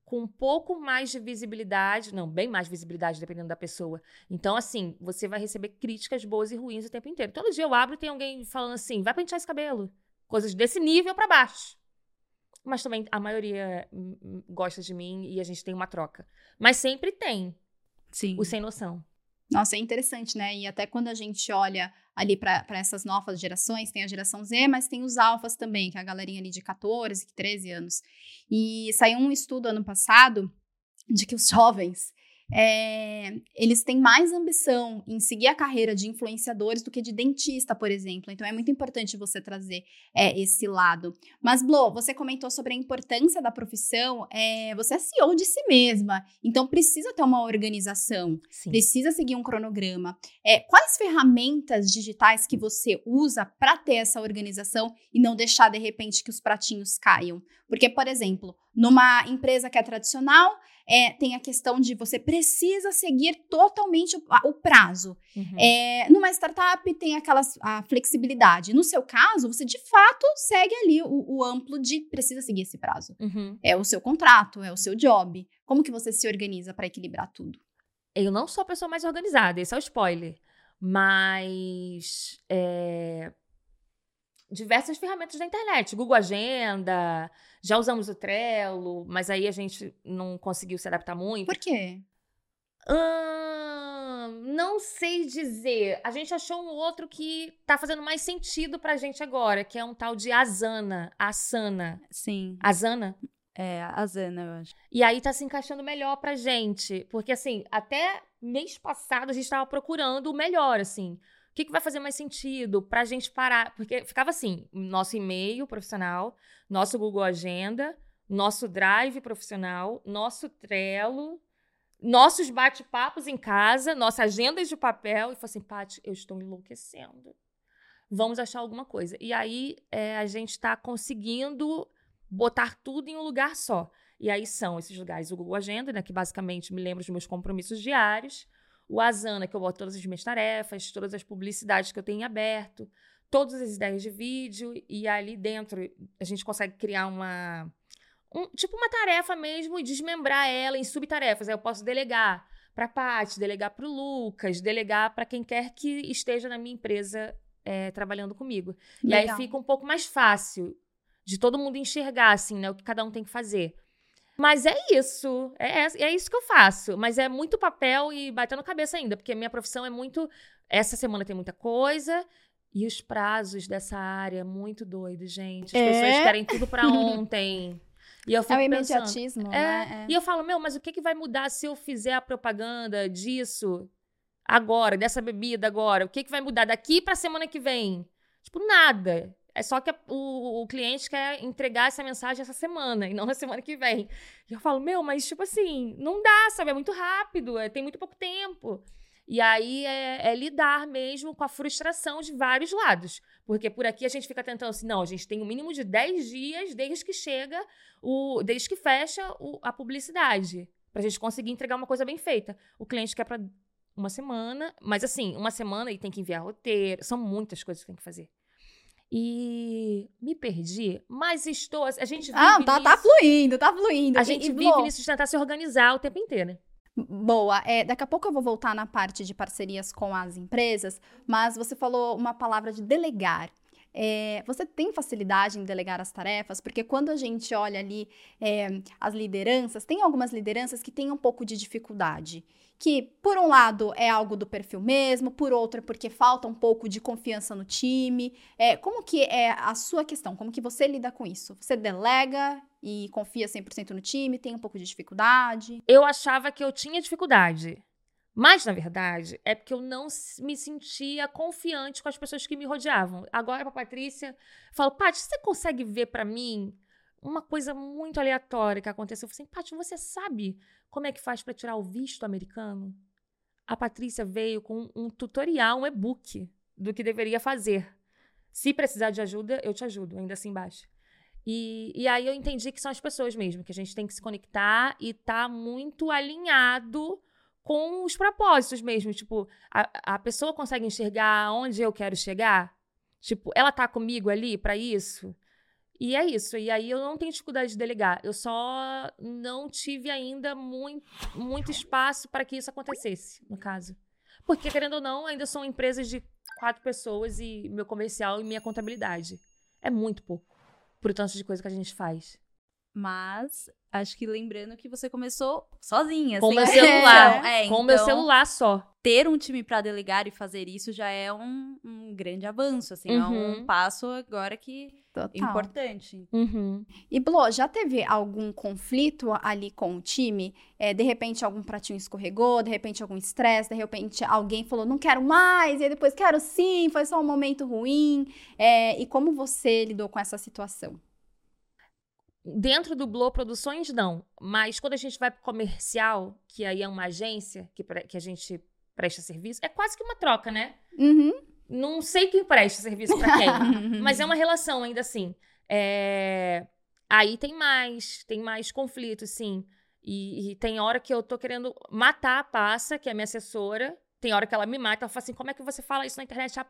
[SPEAKER 1] com um pouco mais de visibilidade, não, bem mais visibilidade, dependendo da pessoa. Então, assim, você vai receber críticas boas e ruins o tempo inteiro. Todo dia eu abro e tem alguém falando assim, vai pentear esse cabelo. Coisas desse nível pra baixo. Mas também a maioria hum, gosta de mim e a gente tem uma troca. Mas sempre tem
[SPEAKER 3] Sim.
[SPEAKER 1] o sem noção.
[SPEAKER 2] Nossa, é interessante, né? E até quando a gente olha ali para essas novas gerações, tem a geração Z, mas tem os alfas também, que é a galerinha ali de catorze, treze anos. E saiu um estudo ano passado de que os jovens, é, eles têm mais ambição em seguir a carreira de influenciadores do que de dentista, por exemplo. Então, é muito importante você trazer é, esse lado. Mas, Blo, você comentou sobre a importância da profissão. É, você é C E O de si mesma, então precisa ter uma organização,
[SPEAKER 1] Sim.
[SPEAKER 2] precisa seguir um cronograma. É, quais ferramentas digitais que você usa para ter essa organização e não deixar, de repente, que os pratinhos caiam? Porque, por exemplo, numa empresa que é tradicional, É, tem a questão de você precisa seguir totalmente o, a, o prazo.
[SPEAKER 1] Uhum.
[SPEAKER 2] É, numa startup tem aquela a flexibilidade. No seu caso, você de fato segue ali o, o amplo de precisa seguir esse prazo.
[SPEAKER 1] Uhum.
[SPEAKER 2] É o seu contrato, é o seu job. Como que você se organiza para equilibrar tudo?
[SPEAKER 1] Eu não sou a pessoa mais organizada, esse é o spoiler. Mas é, diversas ferramentas da internet, Google Agenda, já usamos o Trello, mas aí a gente não conseguiu se adaptar muito.
[SPEAKER 2] Por quê?
[SPEAKER 1] Hum, não sei dizer. A gente achou um outro que tá fazendo mais sentido pra gente agora, que é um tal de Asana. Asana.
[SPEAKER 3] Sim.
[SPEAKER 1] Asana?
[SPEAKER 3] É, a Zana, eu acho.
[SPEAKER 1] E aí tá se encaixando melhor pra gente. Porque, assim, até mês passado a gente tava procurando o melhor, assim. O que, que vai fazer mais sentido pra gente parar? Porque ficava assim, nosso e-mail profissional, nosso Google Agenda, nosso Drive profissional, nosso Trello, nossos bate-papos em casa, nossas agendas de papel. E falei assim, Paty, eu estou enlouquecendo. Vamos achar alguma coisa. E aí é, a gente tá conseguindo botar tudo em um lugar só. E aí são esses lugares, o Google Agenda, né, que basicamente me lembra dos meus compromissos diários, o Asana, que eu boto todas as minhas tarefas, todas as publicidades que eu tenho em aberto, todas as ideias de vídeo, e ali dentro a gente consegue criar uma... Um, tipo uma tarefa mesmo e desmembrar ela em subtarefas. Aí eu posso delegar para a Paty, delegar para o Lucas, delegar para quem quer que esteja na minha empresa é, trabalhando comigo.
[SPEAKER 2] Legal.
[SPEAKER 1] E aí fica um pouco mais fácil de todo mundo enxergar, assim, né, o que cada um tem que fazer. Mas é isso, é, é isso que eu faço. Mas é muito papel e batendo cabeça ainda, porque a minha profissão é muito... Essa semana tem muita coisa e os prazos dessa área, muito doido, gente. As
[SPEAKER 2] É?
[SPEAKER 1] pessoas querem tudo pra ontem. E eu fico
[SPEAKER 2] É o
[SPEAKER 1] pensando,
[SPEAKER 2] imediatismo,
[SPEAKER 1] é,
[SPEAKER 2] né? É.
[SPEAKER 1] E eu falo, meu, mas o que, que vai mudar se eu fizer a propaganda disso agora, dessa bebida agora? O que, que vai mudar daqui pra semana que vem? Tipo, nada. É só que a, o, o cliente quer entregar essa mensagem essa semana e não na semana que vem. E eu falo, meu, mas tipo assim, não dá, sabe? É muito rápido, é, tem muito pouco tempo. E aí é, é lidar mesmo com a frustração de vários lados. Porque por aqui a gente fica tentando assim, não, a gente tem um mínimo de dez dias desde que chega, o, desde que fecha o, a publicidade, pra gente conseguir entregar uma coisa bem feita. O cliente quer pra uma semana, mas assim, uma semana e tem que enviar roteiro, são muitas coisas que tem que fazer. E me perdi, mas estou... A gente vive
[SPEAKER 2] Ah, tá,
[SPEAKER 1] nisso,
[SPEAKER 2] tá fluindo, tá fluindo.
[SPEAKER 1] A
[SPEAKER 2] E-
[SPEAKER 1] gente
[SPEAKER 2] e,
[SPEAKER 1] vive
[SPEAKER 2] Blo,
[SPEAKER 1] nisso de tentar se organizar o tempo inteiro.
[SPEAKER 2] Boa. É, daqui a pouco eu vou voltar na parte de parcerias com as empresas, mas você falou uma palavra de delegar. É, você tem facilidade em delegar as tarefas? Porque quando a gente olha ali é, as lideranças, tem algumas lideranças que têm um pouco de dificuldade. Que, por um lado, é algo do perfil mesmo, por outro, é porque falta um pouco de confiança no time. É, como que é a sua questão? Como que você lida com isso? Você delega e confia cem por cento no time? Tem um pouco de dificuldade?
[SPEAKER 1] Eu achava que eu tinha dificuldade. Mas, na verdade, é porque eu não s- me sentia confiante com as pessoas que me rodeavam. Agora, pra Patrícia, eu falo, Paty, você consegue ver pra mim uma coisa muito aleatória que aconteceu? Eu falei assim, Paty, você sabe como é que faz pra tirar o visto americano? A Patrícia veio com um tutorial, um e-book do que deveria fazer. Se precisar de ajuda, eu te ajudo, ainda assim embaixo. E, e aí eu entendi que são as pessoas mesmo, que a gente tem que se conectar e tá muito alinhado com os propósitos mesmo. Tipo, a, a pessoa consegue enxergar onde eu quero chegar? Tipo, ela tá comigo ali pra isso? E é isso. E aí eu não tenho dificuldade de delegar. Eu só não tive ainda muito, muito espaço para que isso acontecesse, no caso. Porque, querendo ou não, ainda são empresas de quatro pessoas e meu comercial e minha contabilidade. É muito pouco pro tanto de coisa que a gente faz.
[SPEAKER 3] Mas, acho que lembrando que você começou sozinha.
[SPEAKER 1] Com
[SPEAKER 3] sem
[SPEAKER 1] meu
[SPEAKER 3] direção.
[SPEAKER 1] celular.
[SPEAKER 3] É,
[SPEAKER 1] Com
[SPEAKER 3] então,
[SPEAKER 1] meu celular só.
[SPEAKER 3] ter um time pra delegar e fazer isso já é um, um grande avanço, assim. É
[SPEAKER 1] Uhum.
[SPEAKER 3] um passo agora que
[SPEAKER 2] Total.
[SPEAKER 3] importante.
[SPEAKER 1] Uhum.
[SPEAKER 2] E, Blo, já teve algum conflito ali com o time? É, de repente, algum pratinho escorregou, de repente, algum estresse, de repente, alguém falou, não quero mais, e aí depois, quero sim, foi só um momento ruim. É, e como você lidou com essa situação?
[SPEAKER 1] Dentro do Blo Produções, não. Mas quando a gente vai pro comercial, que aí é uma agência que, pre- que a gente presta serviço, é quase que uma troca, né?
[SPEAKER 2] Uhum.
[SPEAKER 1] Não sei quem presta serviço pra quem, mas é uma relação ainda assim. É, Aí tem mais, tem mais conflito, sim. E, e tem hora que eu tô querendo matar a Passa, que é a minha assessora. Tem hora que ela me mata, ela fala assim, como é que você fala isso na internet?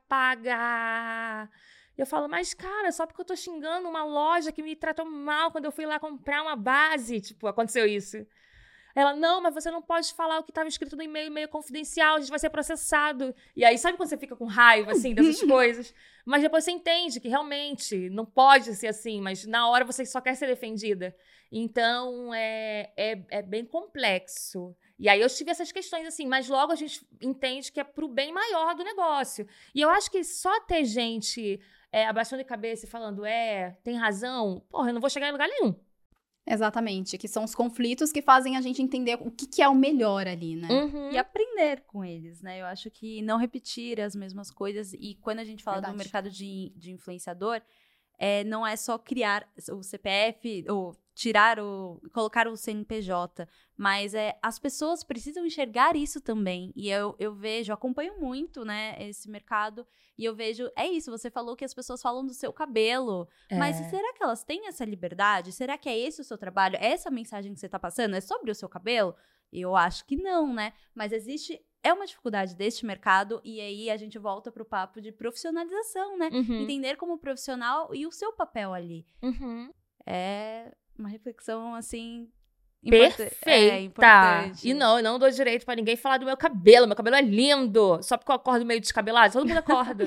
[SPEAKER 1] Apaga! Eu falo, mas cara, só porque eu tô xingando uma loja que me tratou mal quando eu fui lá comprar uma base. Tipo, aconteceu isso. Ela, não, mas você não pode falar o que estava escrito no e-mail, e-mail confidencial, a gente vai ser processado. E aí, sabe quando você fica com raiva, assim, dessas coisas? Mas depois você entende que realmente não pode ser assim, mas na hora você só quer ser defendida. Então, é, é, é bem complexo. E aí eu tive essas questões, assim, mas logo a gente entende que é pro bem maior do negócio. E eu acho que só ter gente é, abaixando a cabeça e falando, é, tem razão, porra, eu não vou chegar em lugar nenhum.
[SPEAKER 2] Exatamente, que são os conflitos que fazem a gente entender o que, que é o melhor ali, né?
[SPEAKER 1] Uhum.
[SPEAKER 3] E aprender com eles, né? Eu acho que não repetir as mesmas coisas. E quando a gente fala
[SPEAKER 2] Verdade.
[SPEAKER 3] do mercado de, de influenciador, é, não é só criar o C P F ou tirar o... colocar o C N P J, mas é, as pessoas precisam enxergar isso também. E eu, eu vejo, acompanho muito, né, esse mercado, e eu vejo, é isso, você falou que as pessoas falam do seu cabelo, mas
[SPEAKER 1] É.
[SPEAKER 3] será que elas têm essa liberdade? Será que é esse o seu trabalho? É essa mensagem que você tá passando? É sobre o seu cabelo? Eu acho que não, né? Mas existe... É uma dificuldade deste mercado, e aí a gente volta pro papo de profissionalização, né?
[SPEAKER 1] Uhum.
[SPEAKER 3] Entender como profissional e o seu papel ali.
[SPEAKER 1] Uhum.
[SPEAKER 3] É uma reflexão, assim, importa-
[SPEAKER 1] Perfeita!
[SPEAKER 3] É, importante.
[SPEAKER 1] E não, eu não dou direito pra ninguém falar do meu cabelo. Meu cabelo é lindo. Só porque eu acordo meio descabelado. Todo mundo acorda.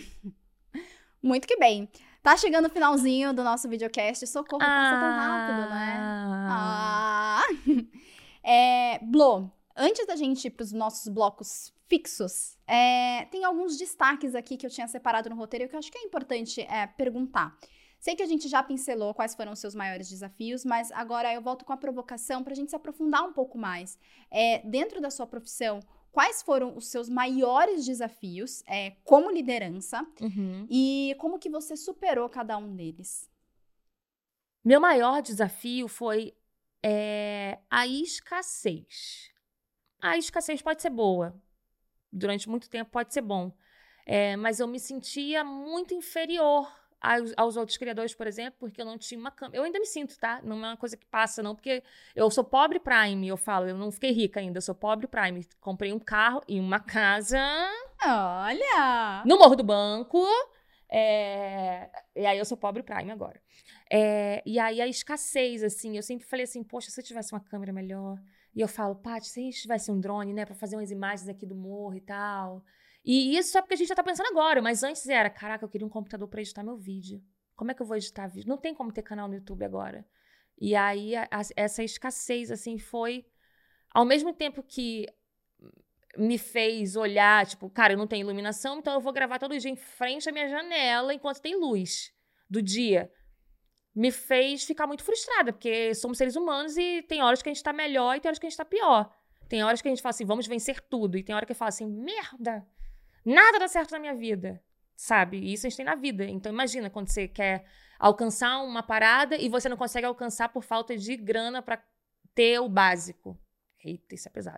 [SPEAKER 2] Muito que bem. Tá chegando o finalzinho do nosso videocast. Socorro, passa tão rápido, né?
[SPEAKER 1] Ah.
[SPEAKER 2] Ah! É, Blo, antes da gente ir para os nossos blocos fixos, é, tem alguns destaques aqui que eu tinha separado no roteiro que eu acho que é importante é, perguntar. Sei que a gente já pincelou quais foram os seus maiores desafios, mas agora eu volto com a provocação para a gente se aprofundar um pouco mais. É, dentro da sua profissão, quais foram os seus maiores desafios é, como liderança
[SPEAKER 1] Uhum.
[SPEAKER 2] e como que você superou cada um deles?
[SPEAKER 1] Meu maior desafio foi é, a escassez. A escassez pode ser boa. Durante muito tempo pode ser bom. É, mas eu me sentia muito inferior aos, aos outros criadores, por exemplo, porque eu não tinha uma câmera. Eu ainda me sinto, tá? Não é uma coisa que passa, não. Porque eu sou pobre Prime, eu falo. Eu não fiquei rica ainda, eu sou pobre Prime. Comprei um carro e uma casa
[SPEAKER 2] Olha!
[SPEAKER 1] no Morro do Banco. É, e aí eu sou pobre Prime agora. É, e aí a escassez, assim, eu sempre falei assim, poxa, se eu tivesse uma câmera melhor. E eu falo, Paty, se a gente tivesse um drone, né, pra fazer umas imagens aqui do morro e tal. E isso é porque a gente já tá pensando agora, mas antes era, caraca, eu queria um computador pra editar meu vídeo. Como é que eu vou editar vídeo? Não tem como ter canal no YouTube agora. E aí a- a- essa escassez, assim, foi... Ao mesmo tempo que me fez olhar, tipo, cara, eu não tenho iluminação, então eu vou gravar todo dia em frente à minha janela enquanto tem luz do dia. Me fez ficar muito frustrada, porque somos seres humanos e tem horas que a gente tá melhor e tem horas que a gente tá pior. Tem horas que a gente fala assim, vamos vencer tudo. E tem hora que eu falo assim, merda, nada dá certo na minha vida, sabe? E isso a gente tem na vida. Então imagina quando você quer alcançar uma parada e você não consegue alcançar por falta de grana pra ter o básico. Eita, isso é pesado.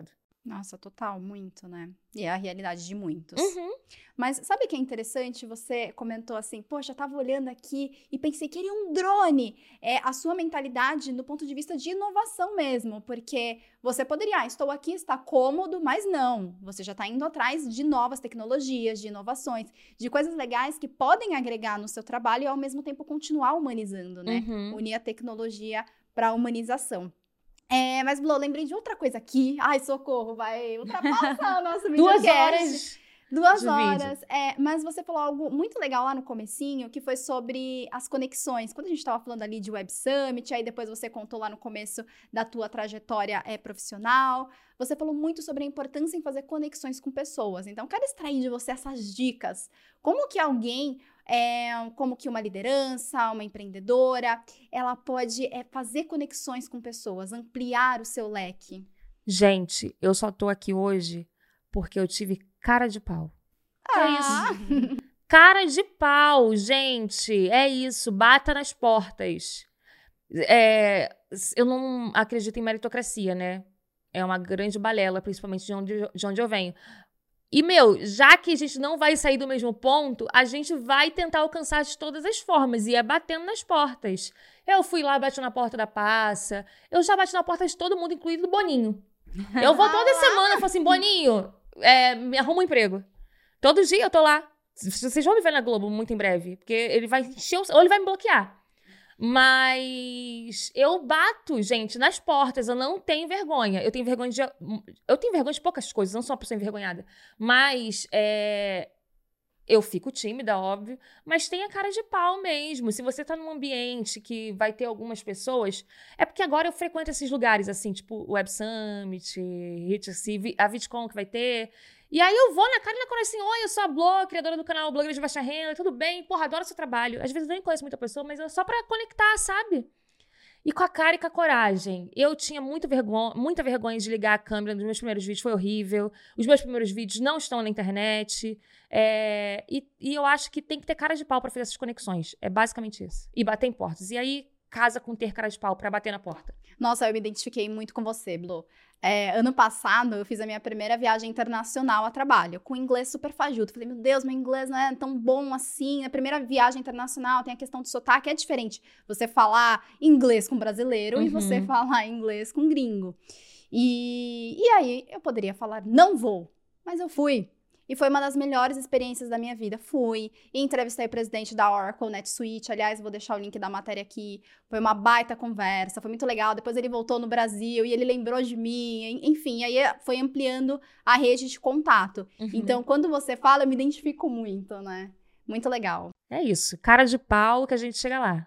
[SPEAKER 2] Nossa, total, muito, né? E é a realidade de muitos.
[SPEAKER 1] Uhum.
[SPEAKER 2] Mas sabe o que é interessante? Você comentou assim, poxa, eu tava olhando aqui e pensei que era um drone. É a sua mentalidade no ponto de vista de inovação mesmo, porque você poderia, ah, estou aqui, está cômodo, mas não. Você já está indo atrás de novas tecnologias, de inovações, de coisas legais que podem agregar no seu trabalho e ao mesmo tempo continuar humanizando, né?
[SPEAKER 1] Uhum.
[SPEAKER 2] Unir a tecnologia para a humanização. É, mas, Blô, lembrei de outra coisa aqui. Ai, socorro, vai ultrapassar o nosso
[SPEAKER 1] Duas
[SPEAKER 2] videocast.
[SPEAKER 1] horas.
[SPEAKER 2] Duas
[SPEAKER 1] de
[SPEAKER 2] horas. É, mas você falou algo muito legal lá no comecinho, que foi sobre as conexões. Quando a gente estava falando ali de Web Summit, aí depois você contou lá no começo da tua trajetória é, profissional. Você falou muito sobre a importância em fazer conexões com pessoas. Então, quero extrair de você essas dicas. Como que alguém... É, como que uma liderança, uma empreendedora, ela pode é, fazer conexões com pessoas, ampliar o seu leque.
[SPEAKER 1] Gente, eu só tô aqui hoje porque eu tive cara de pau.
[SPEAKER 2] Ah.
[SPEAKER 1] É isso. Cara de pau, gente. É isso. Bata nas portas. É, eu não acredito em meritocracia, né? É uma grande balela, principalmente de onde, de onde eu venho. E, meu, já que a gente não vai sair do mesmo ponto, a gente vai tentar alcançar de todas as formas. E é batendo nas portas. Eu fui lá, bati na porta da Passa. Eu já bati na porta de todo mundo, incluindo do Boninho. Eu vou toda semana, eu falo assim, Boninho, é, me arruma um emprego. Todo dia eu tô lá. Vocês vão me ver na Globo muito em breve. Porque ele vai encher o... Ou ele vai me bloquear. Mas eu bato, gente, nas portas. Eu não tenho vergonha. Eu tenho vergonha de... Eu tenho vergonha de poucas coisas. Eu não sou uma pessoa envergonhada. Mas é... eu fico tímida, óbvio. Mas tem a cara de pau mesmo. Se você tá num ambiente que vai ter algumas pessoas... É porque agora eu frequento esses lugares, assim, tipo Web Summit, Hit, a VidCon que vai ter... E aí eu vou na cara e na coragem assim, oi, eu sou a Blô, criadora do canal Blogueira de Baixa Renda, tudo bem? Porra, adoro seu trabalho. Às vezes eu nem conheço muita pessoa, mas é só pra conectar, sabe? E com a cara e com a coragem. Eu tinha muita vergonha, muita vergonha de ligar a câmera nos meus primeiros vídeos, foi horrível. Os meus primeiros vídeos não estão na internet. É... E, e eu acho que tem que ter cara de pau pra fazer essas conexões. É basicamente isso. E bater em portas. E aí casa com ter cara de pau pra bater na porta.
[SPEAKER 2] Nossa, eu me identifiquei muito com você, Blô. É, ano passado, eu fiz a minha primeira viagem internacional a trabalho, com inglês super fajuto. Falei, meu Deus, meu inglês não é tão bom assim. A primeira viagem internacional tem a questão do sotaque, é diferente você falar inglês com brasileiro
[SPEAKER 1] Uhum.
[SPEAKER 2] e você falar inglês com gringo. E, e aí, eu poderia falar, não vou, mas eu fui. E foi uma das melhores experiências da minha vida. Fui e entrevistei o presidente da Oracle NetSuite. Aliás, vou deixar o link da matéria aqui. Foi uma baita conversa, foi muito legal. Depois ele voltou no Brasil e ele lembrou de mim. Enfim, aí foi ampliando a rede de contato.
[SPEAKER 1] Uhum.
[SPEAKER 2] Então, quando você fala, eu me identifico muito, né? Muito legal.
[SPEAKER 1] É isso. Cara de pau que a gente chega lá.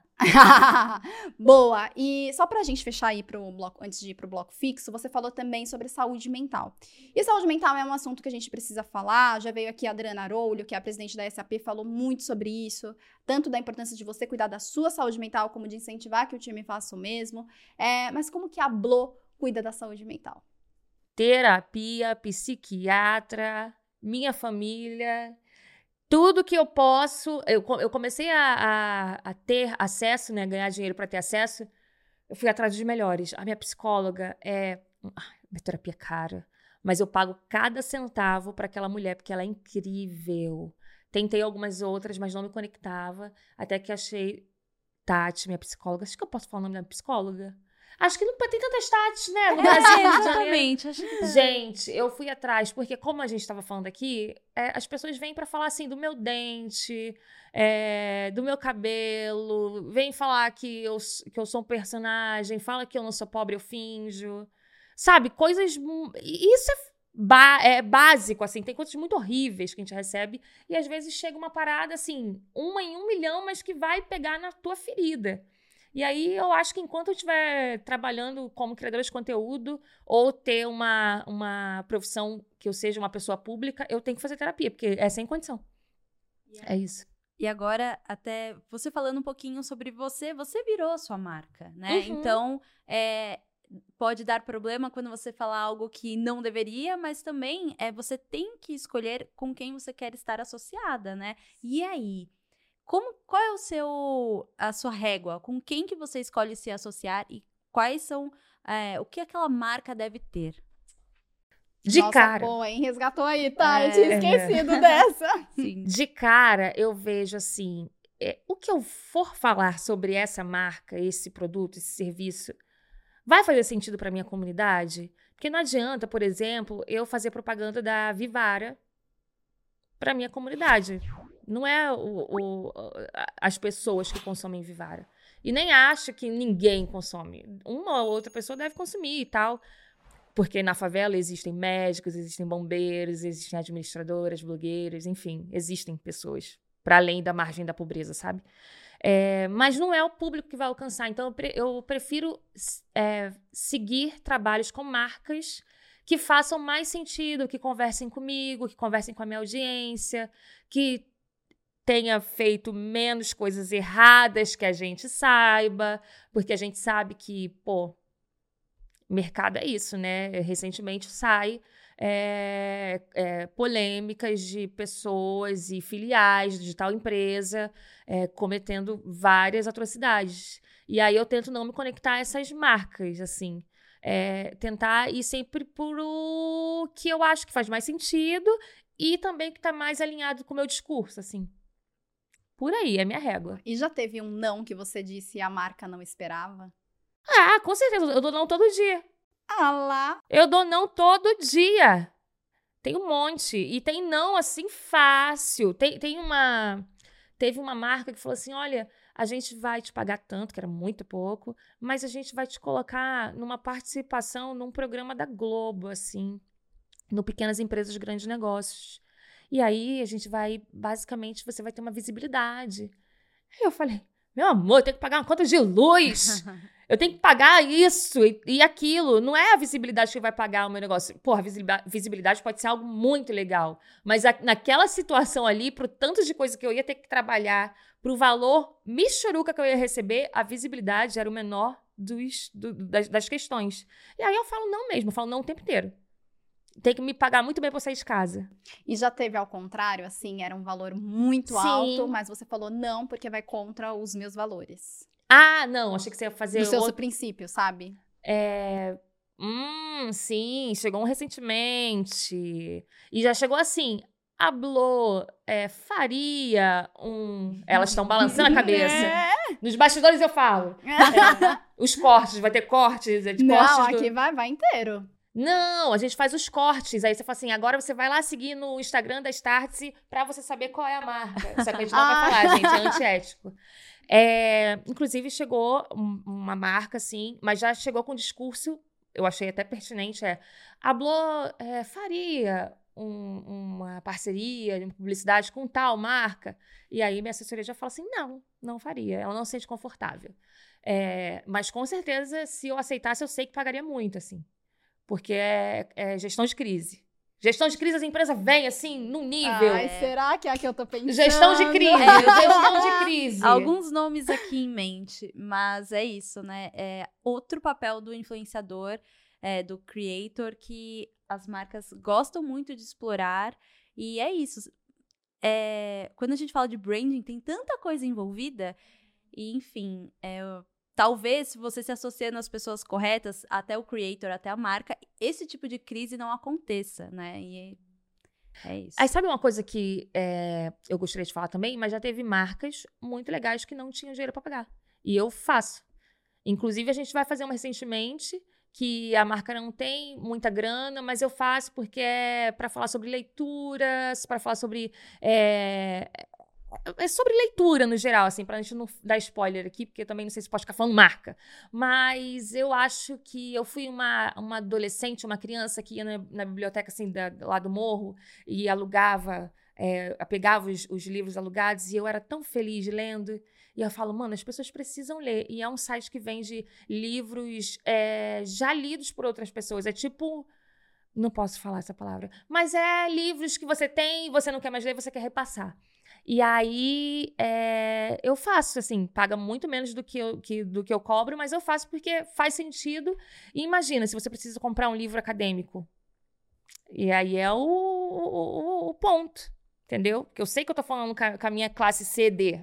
[SPEAKER 2] Boa! E só pra gente fechar aí pro bloco, antes de ir pro bloco fixo, você falou também sobre saúde mental. E saúde mental é um assunto que a gente precisa falar. Já veio aqui a Adriana Arolho, que é a presidente da S A P, falou muito sobre isso, tanto da importância de você cuidar da sua saúde mental, como de incentivar que o time faça o mesmo. É, mas como que a Blô cuida da saúde mental?
[SPEAKER 1] Terapia, psiquiatra, minha família... Tudo que eu posso... Eu, eu comecei a, a, a ter acesso, né? Ganhar dinheiro para ter acesso. Eu fui atrás dos melhores. A minha psicóloga é... Minha terapia é cara. Mas eu pago cada centavo para aquela mulher, porque ela é incrível. Tentei algumas outras, mas não me conectava. Até que achei... Tati, minha psicóloga. Acho que eu posso falar o nome da minha psicóloga? Acho que não tem tantas Tatis, né? No Brasil,
[SPEAKER 3] É, exatamente. Acho que...
[SPEAKER 1] Gente, eu fui atrás, porque como a gente estava falando aqui, é, as pessoas vêm para falar assim do meu dente, é, do meu cabelo, vêm falar que eu, que eu sou um personagem, fala que eu não sou pobre, eu finjo. Sabe, coisas... Isso é, ba é básico, assim, tem coisas muito horríveis que a gente recebe, e às vezes chega uma parada, assim, uma em um milhão, mas que vai pegar na tua ferida. E aí, eu acho que enquanto eu estiver trabalhando como criadora de conteúdo ou ter uma, uma profissão que eu seja uma pessoa pública, eu tenho que fazer terapia, porque é sem condição. Yeah. É isso.
[SPEAKER 3] E agora, até você falando um pouquinho sobre você, você virou a sua marca, né?
[SPEAKER 1] Uhum.
[SPEAKER 3] Então, é, pode dar problema quando você falar algo que não deveria, mas também é, você tem que escolher com quem você quer estar associada, né? E aí? Como, qual é o seu, a sua régua? Com quem que você escolhe se associar e quais são, é, o que aquela marca deve ter?
[SPEAKER 1] De
[SPEAKER 2] Nossa,
[SPEAKER 1] cara.
[SPEAKER 2] Pô, hein? Resgatou aí, tá?
[SPEAKER 3] É.
[SPEAKER 2] Eu tinha esquecido dessa.
[SPEAKER 3] Sim.
[SPEAKER 1] De cara, eu vejo assim, é, o que eu for falar sobre essa marca, esse produto, esse serviço, vai fazer sentido para minha comunidade? Porque não adianta, por exemplo, eu fazer propaganda da Vivara para minha comunidade. Não é o, o, as pessoas que consomem Vivara. E nem acho que ninguém consome. Uma ou outra pessoa deve consumir e tal. Porque na favela existem médicos, existem bombeiros, existem administradoras, blogueiros, enfim, existem pessoas para além da margem da pobreza, sabe? É, mas não é o público que vai alcançar. Então, eu, pre- eu prefiro é, seguir trabalhos com marcas que façam mais sentido, que conversem comigo, que conversem com a minha audiência, que tenha feito menos coisas erradas que a gente saiba, porque a gente sabe que, pô, mercado é isso, né? Recentemente sai é, é, polêmicas de pessoas e filiais de tal empresa é, cometendo várias atrocidades. E aí eu tento não me conectar a essas marcas, assim. É, tentar ir sempre por o que eu acho que faz mais sentido e também que está mais alinhado com o meu discurso, assim. Por aí, é minha régua.
[SPEAKER 2] E já teve um não que você disse e a marca não esperava?
[SPEAKER 1] Ah, com certeza, eu dou não todo dia.
[SPEAKER 2] Ah lá!
[SPEAKER 1] Eu dou não todo dia. Tem um monte. E tem não, assim, fácil. Tem, tem uma... Teve uma marca que falou assim, olha, a gente vai te pagar tanto, que era muito pouco, mas a gente vai te colocar numa participação num programa da Globo, assim, no Pequenas Empresas, Grandes Negócios. E aí a gente vai, basicamente, você vai ter uma visibilidade. Aí eu falei, meu amor, eu tenho que pagar uma conta de luz. Eu tenho que pagar isso e, e aquilo. Não é a visibilidade que vai pagar o meu negócio. Porra, a visibilidade pode ser algo muito legal. Mas a, naquela situação ali, pro tanto de coisa que eu ia ter que trabalhar, pro valor michuruca que eu ia receber, a visibilidade era o menor dos, do, das, das questões. E aí eu falo não mesmo, eu falo não o tempo inteiro. Tem que me pagar muito bem pra eu sair de casa.
[SPEAKER 2] E já teve ao contrário, assim, era um valor muito
[SPEAKER 1] Sim.
[SPEAKER 2] alto, mas você falou não porque vai contra os meus valores.
[SPEAKER 1] Ah, não, achei que você ia fazer
[SPEAKER 2] Dos seus
[SPEAKER 1] outro...
[SPEAKER 2] princípios, sabe?
[SPEAKER 1] É... Hum, sim, chegou um recentemente. E já chegou assim, a Blo é, faria um... Elas estão balançando a cabeça.
[SPEAKER 2] É.
[SPEAKER 1] Nos bastidores eu falo. É, os cortes, vai ter cortes, é de
[SPEAKER 2] Não,
[SPEAKER 1] cortes do...
[SPEAKER 2] aqui vai, vai inteiro.
[SPEAKER 1] Não, a gente faz os cortes. Aí você fala assim, agora você vai lá seguir no Instagram da Startse pra você saber qual é a marca. Só que a gente não
[SPEAKER 2] Ah.
[SPEAKER 1] vai falar, gente, é antiético. É, inclusive, chegou um- uma marca, assim, mas já chegou com um discurso, eu achei até pertinente, é, a Blo é, faria um- uma parceria, uma publicidade com tal marca? E aí minha assessoria já fala assim, não, não faria, ela não se sente confortável. É, mas com certeza, se eu aceitasse, eu sei que pagaria muito, assim. Porque é, é gestão de crise. Gestão de crise, as empresas vêm, assim, num nível.
[SPEAKER 2] Ai, será que é a que eu tô pensando?
[SPEAKER 1] Gestão de crise, gestão de crise.
[SPEAKER 3] Alguns nomes aqui em mente, mas é isso, né? É outro papel do influenciador, é, do creator, que as marcas gostam muito de explorar. E é isso. É, quando a gente fala de branding, tem tanta coisa envolvida. E, enfim, é, talvez, se você se associando às pessoas corretas, até o creator, até a marca, esse tipo de crise não aconteça, né? E é isso.
[SPEAKER 1] Aí sabe uma coisa que é, eu gostaria de falar também? Mas já teve marcas muito legais que não tinham dinheiro para pagar. E eu faço. Inclusive, a gente vai fazer uma recentemente que a marca não tem muita grana, mas eu faço porque é para falar sobre leituras, para falar sobre... É, é sobre leitura, no geral, assim, pra gente não dar spoiler aqui, porque eu também não sei se pode ficar falando marca. Mas eu acho que eu fui uma, uma adolescente, uma criança que ia na, na biblioteca, assim, da, lá do morro e alugava, é, pegava os, os livros alugados e eu era tão feliz lendo. E eu falo, mano, as pessoas precisam ler. E é um site que vende livros é, já lidos por outras pessoas. É tipo... Não posso falar essa palavra. Mas é livros que você tem, você não quer mais ler, você quer repassar. E aí, é, eu faço, assim, paga muito menos do que, eu, que, do que eu cobro, mas eu faço porque faz sentido. E imagina, se você precisa comprar um livro acadêmico. E aí é o, o, o ponto, entendeu? Porque eu sei que eu tô falando com a, com a minha classe C D.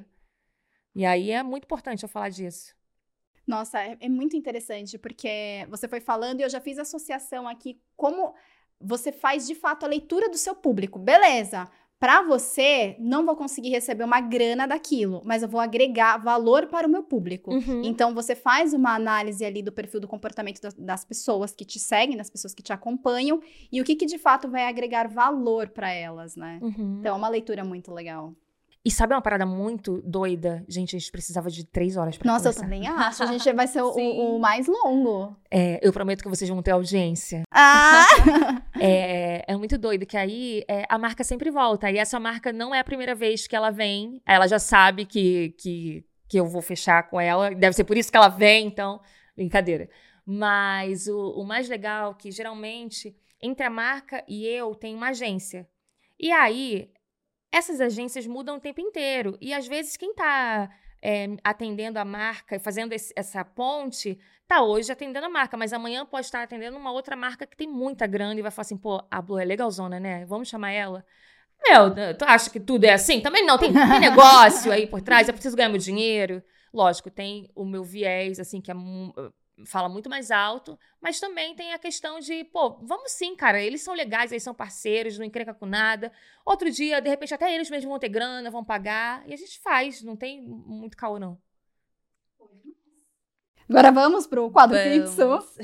[SPEAKER 1] E aí é muito importante eu falar disso.
[SPEAKER 2] Nossa, é, é muito interessante, porque você foi falando e eu já fiz associação aqui, como você faz, de fato, a leitura do seu público. Beleza. Para você, não vou conseguir receber uma grana daquilo, mas eu vou agregar valor para o meu público.
[SPEAKER 1] Uhum.
[SPEAKER 2] Então, você faz uma análise ali do perfil do comportamento das, das pessoas que te seguem, das pessoas que te acompanham, e o que, que de fato vai agregar valor para elas, né?
[SPEAKER 1] Uhum.
[SPEAKER 2] Então, é uma leitura muito legal.
[SPEAKER 1] E sabe uma parada muito doida? Gente, a gente precisava de três horas pra
[SPEAKER 2] Nossa,
[SPEAKER 1] conversar.
[SPEAKER 2] eu também acho. A gente vai ser o, o, o mais longo.
[SPEAKER 1] É, eu prometo que vocês vão ter audiência.
[SPEAKER 2] Ah!
[SPEAKER 1] É, é muito doido, que aí é, a marca sempre volta. E essa marca não é a primeira vez que ela vem. Ela já sabe que, que, que eu vou fechar com ela. Deve ser por isso que ela vem, então... Brincadeira. Mas o, o mais legal é que, geralmente, entre a marca e eu, tem uma agência. E aí... Essas agências mudam o tempo inteiro. E, às vezes, quem está é, atendendo a marca e fazendo esse, essa ponte, está hoje atendendo a marca. Mas amanhã pode estar atendendo uma outra marca que tem muita grana e vai falar assim, pô, a Blue é legalzona, né? Vamos chamar ela? Meu, tu acha que tudo é assim? Também não. Tem, tem negócio aí por trás. Eu preciso ganhar meu dinheiro. Lógico, tem o meu viés, assim, que é... fala muito mais alto, mas também tem a questão de, pô, vamos sim, cara, eles são legais, eles são parceiros, não encrenca com nada. Outro dia, de repente, até eles mesmos vão ter grana, vão pagar, e a gente faz, não tem muito caô, não.
[SPEAKER 2] Agora vamos pro quadro
[SPEAKER 3] Vamos.
[SPEAKER 2] fixo.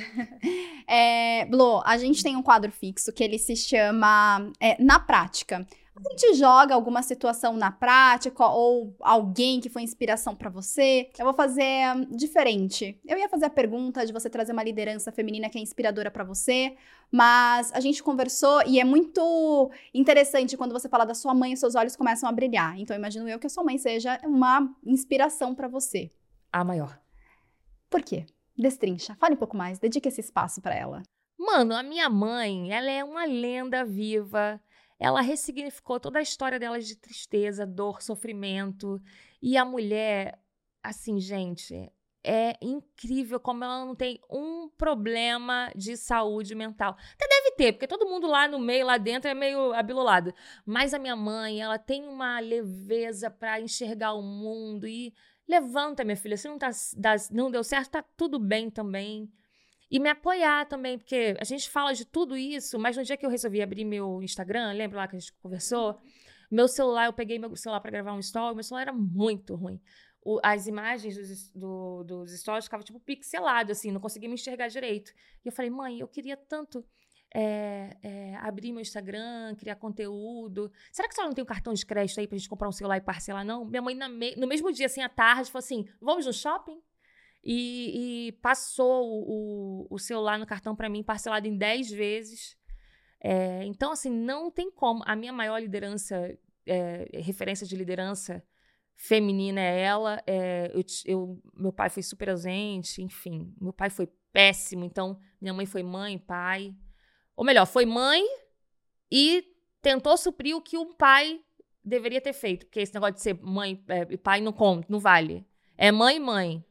[SPEAKER 2] É, Blo, a gente tem um quadro fixo que ele se chama é, Na Prática. A gente joga alguma situação na prática ou alguém que foi inspiração pra você. Eu vou fazer hum, diferente. Eu ia fazer a pergunta de você trazer uma liderança feminina que é inspiradora pra você, mas a gente conversou e é muito interessante quando você fala da sua mãe e seus olhos começam a brilhar. Então, imagino eu que a sua mãe seja uma inspiração pra você.
[SPEAKER 1] A maior.
[SPEAKER 2] Por quê? Destrincha. Fale um pouco mais. Dedique esse espaço pra ela.
[SPEAKER 1] Mano, a minha mãe, ela é uma lenda viva. Ela ressignificou toda a história dela de tristeza, dor, sofrimento. E a mulher, assim, gente, é incrível como ela não tem um problema de saúde mental. Até deve ter, porque todo mundo lá no meio, lá dentro, é meio abilolado. Mas a minha mãe, ela tem uma leveza pra enxergar o mundo e levanta, minha filha, se não, tá, dá, não deu certo, tá tudo bem também. E me apoiar também, porque a gente fala de tudo isso, mas no dia que eu resolvi abrir meu Instagram, lembra lá que a gente conversou? Meu celular, eu peguei meu celular pra gravar um story, meu celular era muito ruim. O, as imagens dos, do, dos stories ficavam tipo pixelado, assim, não conseguia me enxergar direito. E eu falei, mãe, eu queria tanto é, é, abrir meu Instagram, criar conteúdo. Será que a senhora não tem um cartão de crédito aí pra gente comprar um celular e parcelar, não? Minha mãe, na me, no mesmo dia, assim, à tarde, falou assim, vamos no shopping? E, e passou o, o celular no cartão para mim, parcelado em dez vezes. É, então, assim, não tem como. A minha maior liderança, é, referência de liderança feminina é ela. É, eu, eu, meu pai foi super ausente, enfim. Meu pai foi péssimo, então minha mãe foi mãe, pai. Ou melhor, foi mãe e tentou suprir o que um pai deveria ter feito. Porque esse negócio de ser mãe e é, pai não conta, não vale. É mãe e mãe.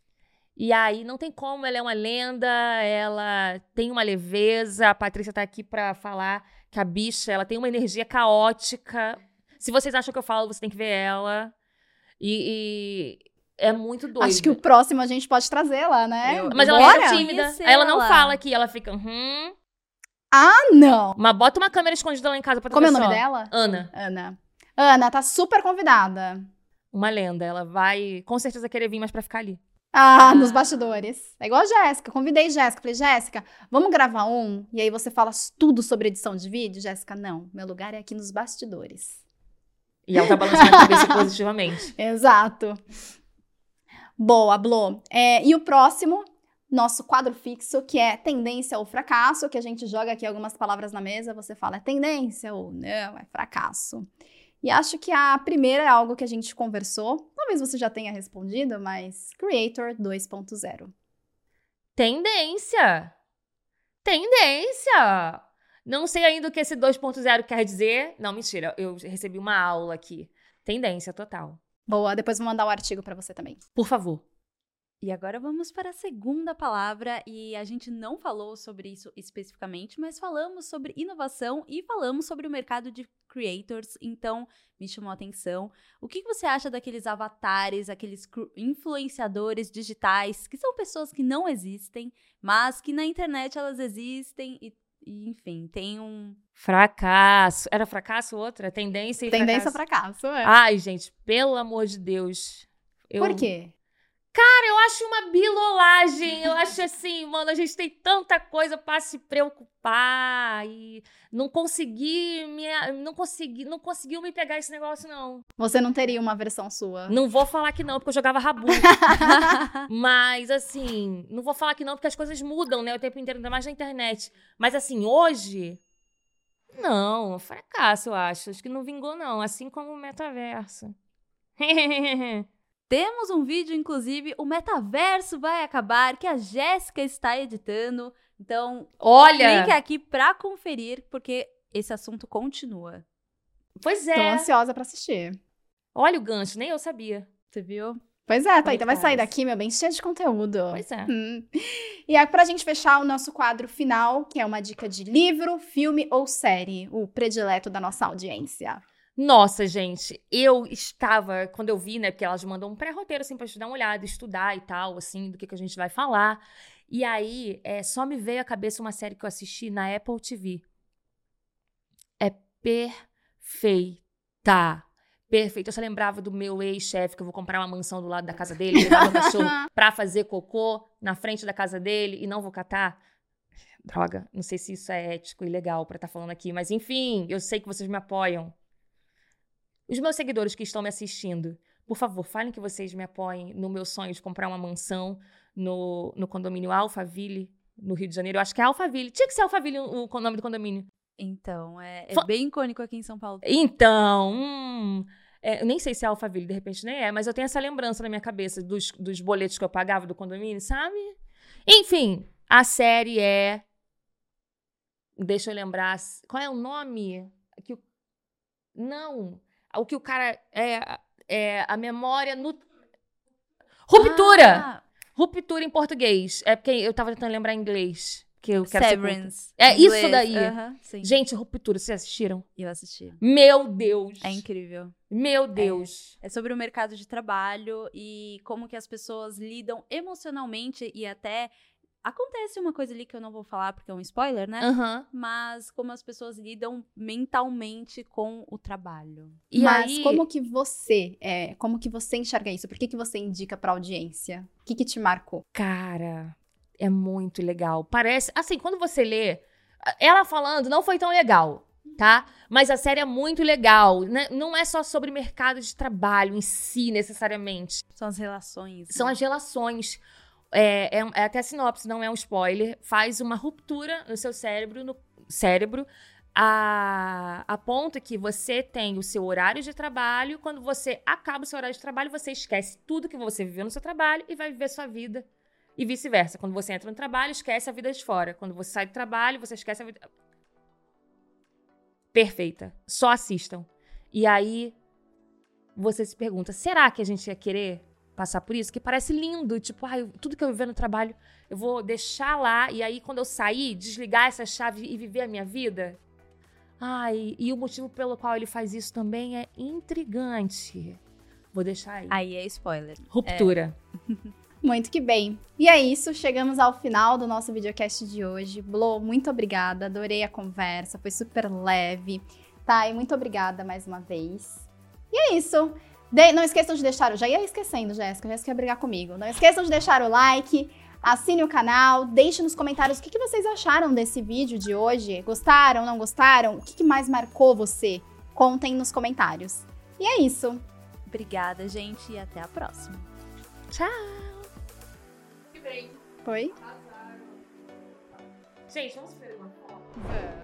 [SPEAKER 1] E aí, não tem como, ela é uma lenda, ela tem uma leveza, a Patrícia tá aqui pra falar que a bicha, ela tem uma energia caótica. Se vocês acham que eu falo, você tem que ver ela. E, e é muito doido.
[SPEAKER 2] Acho que o próximo a gente pode trazê-la, né?
[SPEAKER 3] Eu-
[SPEAKER 1] Mas ela
[SPEAKER 2] Bora?
[SPEAKER 1] é tímida,
[SPEAKER 3] Conhecer
[SPEAKER 1] aí ela não
[SPEAKER 3] ela.
[SPEAKER 1] fala aqui, ela fica, hum...
[SPEAKER 2] Ah, não!
[SPEAKER 1] Mas bota uma câmera escondida lá em casa pra tu
[SPEAKER 2] Como é
[SPEAKER 1] ver
[SPEAKER 2] o nome
[SPEAKER 1] só.
[SPEAKER 2] dela?
[SPEAKER 1] Ana,
[SPEAKER 2] Ana. Ana, tá super convidada.
[SPEAKER 1] uma lenda, ela vai com certeza querer vir mais pra ficar ali.
[SPEAKER 2] Ah,
[SPEAKER 3] Ah.
[SPEAKER 2] nos bastidores. É igual a Jéssica. Convidei Jéssica. Falei, Jéssica, vamos gravar um? E aí você fala tudo sobre edição de vídeo? Jéssica, não. Meu lugar é aqui nos bastidores.
[SPEAKER 1] E ela tá balançando a cabeça positivamente.
[SPEAKER 2] Exato. Boa, Blô. É, e o próximo, nosso quadro fixo, que é tendência ou fracasso, que a gente joga aqui algumas palavras na mesa, você fala é tendência ou não, é fracasso. E acho que a primeira é algo que a gente conversou, talvez você já tenha respondido, mas Creator dois ponto zero.
[SPEAKER 1] Tendência! Tendência! Não sei ainda o que esse dois ponto zero quer dizer. Não, mentira, eu recebi uma aula aqui. Tendência total.
[SPEAKER 2] Boa, depois vou mandar o artigo pra você também.
[SPEAKER 1] Por favor.
[SPEAKER 3] E agora vamos para a segunda palavra, e a gente não falou sobre isso especificamente, mas falamos sobre inovação e falamos sobre o mercado de creators, então me chamou a atenção. O que você acha daqueles avatares, aqueles influenciadores digitais, que são pessoas que não existem, mas que na internet elas existem e, E, enfim, tem um...
[SPEAKER 1] Fracasso. Era fracasso outra? Tendência e
[SPEAKER 2] Tendência
[SPEAKER 1] fracasso.
[SPEAKER 2] fracasso, é.
[SPEAKER 1] Ai, gente, pelo amor de Deus. Eu...
[SPEAKER 2] Por quê?
[SPEAKER 1] Eu acho uma bilolagem. Eu acho assim, mano, a gente tem tanta coisa pra se preocupar e não consegui me, não consegui, não conseguiu me pegar esse negócio, não.
[SPEAKER 2] Você não teria uma versão sua?
[SPEAKER 1] Não vou falar que não, porque eu jogava rabu. Mas, assim, não vou falar que não, porque as coisas mudam, né? O tempo inteiro, ainda mais na internet. Mas, assim, hoje... Não, fracasso, eu acho. Acho que não vingou, não. Assim como o metaverso.
[SPEAKER 3] Temos um vídeo, inclusive, o metaverso vai acabar, que a Jéssica está editando. Então,
[SPEAKER 1] olha,
[SPEAKER 3] link aqui pra conferir, porque esse assunto continua.
[SPEAKER 1] Pois é.
[SPEAKER 2] Tô ansiosa pra assistir.
[SPEAKER 1] Olha o gancho, nem eu sabia.
[SPEAKER 3] Você viu?
[SPEAKER 2] Pois é, Thaíta, vai sair daqui, meu bem, cheio de conteúdo.
[SPEAKER 1] Pois é.
[SPEAKER 2] Hum. E aí, pra gente fechar o nosso quadro final, que é uma dica de livro, filme ou série, o predileto da nossa audiência.
[SPEAKER 1] Nossa, gente, eu estava, quando eu vi, né, porque elas mandam um pré-roteiro, assim, pra gente dar uma olhada, estudar e tal, assim, do que, que a gente vai falar. E aí, é, só me veio à cabeça uma série que eu assisti na Apple T V. É perfeita. Perfeita. Eu só lembrava do meu ex-chefe, que eu vou comprar uma mansão do lado da casa dele, levar meu cachorro pra fazer cocô na frente da casa dele e não vou catar. Droga, não sei se isso é ético e legal pra estar falando aqui, mas enfim, eu sei que vocês me apoiam. Os meus seguidores que estão me assistindo, por favor, falem que vocês me apoiem no meu sonho de comprar uma mansão no, no condomínio Alphaville, no Rio de Janeiro. Eu acho que é Alphaville. Tinha que ser Alphaville o, o nome do condomínio.
[SPEAKER 3] Então, é, é
[SPEAKER 1] Fa-
[SPEAKER 3] bem icônico aqui em São Paulo.
[SPEAKER 1] Então, hum, é, eu nem sei se é Alphaville, de repente nem é, mas eu tenho essa lembrança na minha cabeça dos, dos boletos que eu pagava do condomínio, sabe? Enfim, a série é... Deixa eu lembrar... Qual é o nome? Que o... Não... O que o cara... É, é a memória... No... Ruptura!
[SPEAKER 3] Ah,
[SPEAKER 1] Ruptura em português. É porque eu tava tentando lembrar em inglês. Que eu quero ser culta.
[SPEAKER 3] Severance.
[SPEAKER 1] É
[SPEAKER 3] em
[SPEAKER 1] isso
[SPEAKER 3] inglês.
[SPEAKER 1] daí.
[SPEAKER 3] Aham, sim.
[SPEAKER 1] Gente, Ruptura, vocês assistiram?
[SPEAKER 3] Eu assisti.
[SPEAKER 1] Meu Deus!
[SPEAKER 3] É incrível.
[SPEAKER 1] Meu Deus!
[SPEAKER 3] É sobre o mercado de trabalho e como que as pessoas lidam emocionalmente e até... Acontece uma coisa ali que eu não vou falar porque é um spoiler, né?
[SPEAKER 1] Aham.
[SPEAKER 3] Mas como as pessoas lidam mentalmente com o trabalho.
[SPEAKER 1] E
[SPEAKER 2] Mas
[SPEAKER 1] aí...
[SPEAKER 2] como que você, é, como que você enxerga isso? Por que, que você indica pra audiência? O que, que te marcou?
[SPEAKER 1] Cara, é muito legal. Parece... Assim, quando você lê... Ela falando não foi tão legal, tá? Mas a série é muito legal. Né? Não é só sobre mercado de trabalho em si, necessariamente.
[SPEAKER 3] São as relações.
[SPEAKER 1] São
[SPEAKER 3] né?
[SPEAKER 1] as relações. É, é, é até a sinopse, não é um spoiler. Faz uma ruptura no seu cérebro, no cérebro a, a ponto que você tem o seu horário de trabalho. Quando você acaba o seu horário de trabalho, você esquece tudo que você viveu no seu trabalho e vai viver sua vida. E vice-versa. Quando você entra no trabalho, esquece a vida de fora. Quando você sai do trabalho, você esquece a vida... Perfeita. Só assistam. E aí, você se pergunta, será que a gente ia querer passar por isso? Que parece lindo. Tipo, ai, tudo que eu viver no trabalho, eu vou deixar lá. E aí, quando eu sair, desligar essa chave e viver a minha vida? Ai, e o motivo pelo qual ele faz isso também é intrigante. Vou deixar aí.
[SPEAKER 3] Aí é spoiler.
[SPEAKER 1] Ruptura.
[SPEAKER 2] Muito que bem. E é isso, chegamos ao final do nosso videocast de hoje. Blo, muito obrigada, adorei a conversa, foi super leve. Tá, e muito obrigada mais uma vez. E é isso. De- não esqueçam de deixar, eu já ia esquecendo, Jéssica, Jéssica ia brigar comigo. Não esqueçam de deixar o like, assine o canal, deixe nos comentários o que, que vocês acharam desse vídeo de hoje. Gostaram, não gostaram? O que, que mais marcou você? Contem nos comentários. E é isso.
[SPEAKER 3] Obrigada, gente, e até a próxima.
[SPEAKER 1] Tchau.
[SPEAKER 2] Foi?
[SPEAKER 1] Gente, vamos ver uma foto?
[SPEAKER 2] Vamos.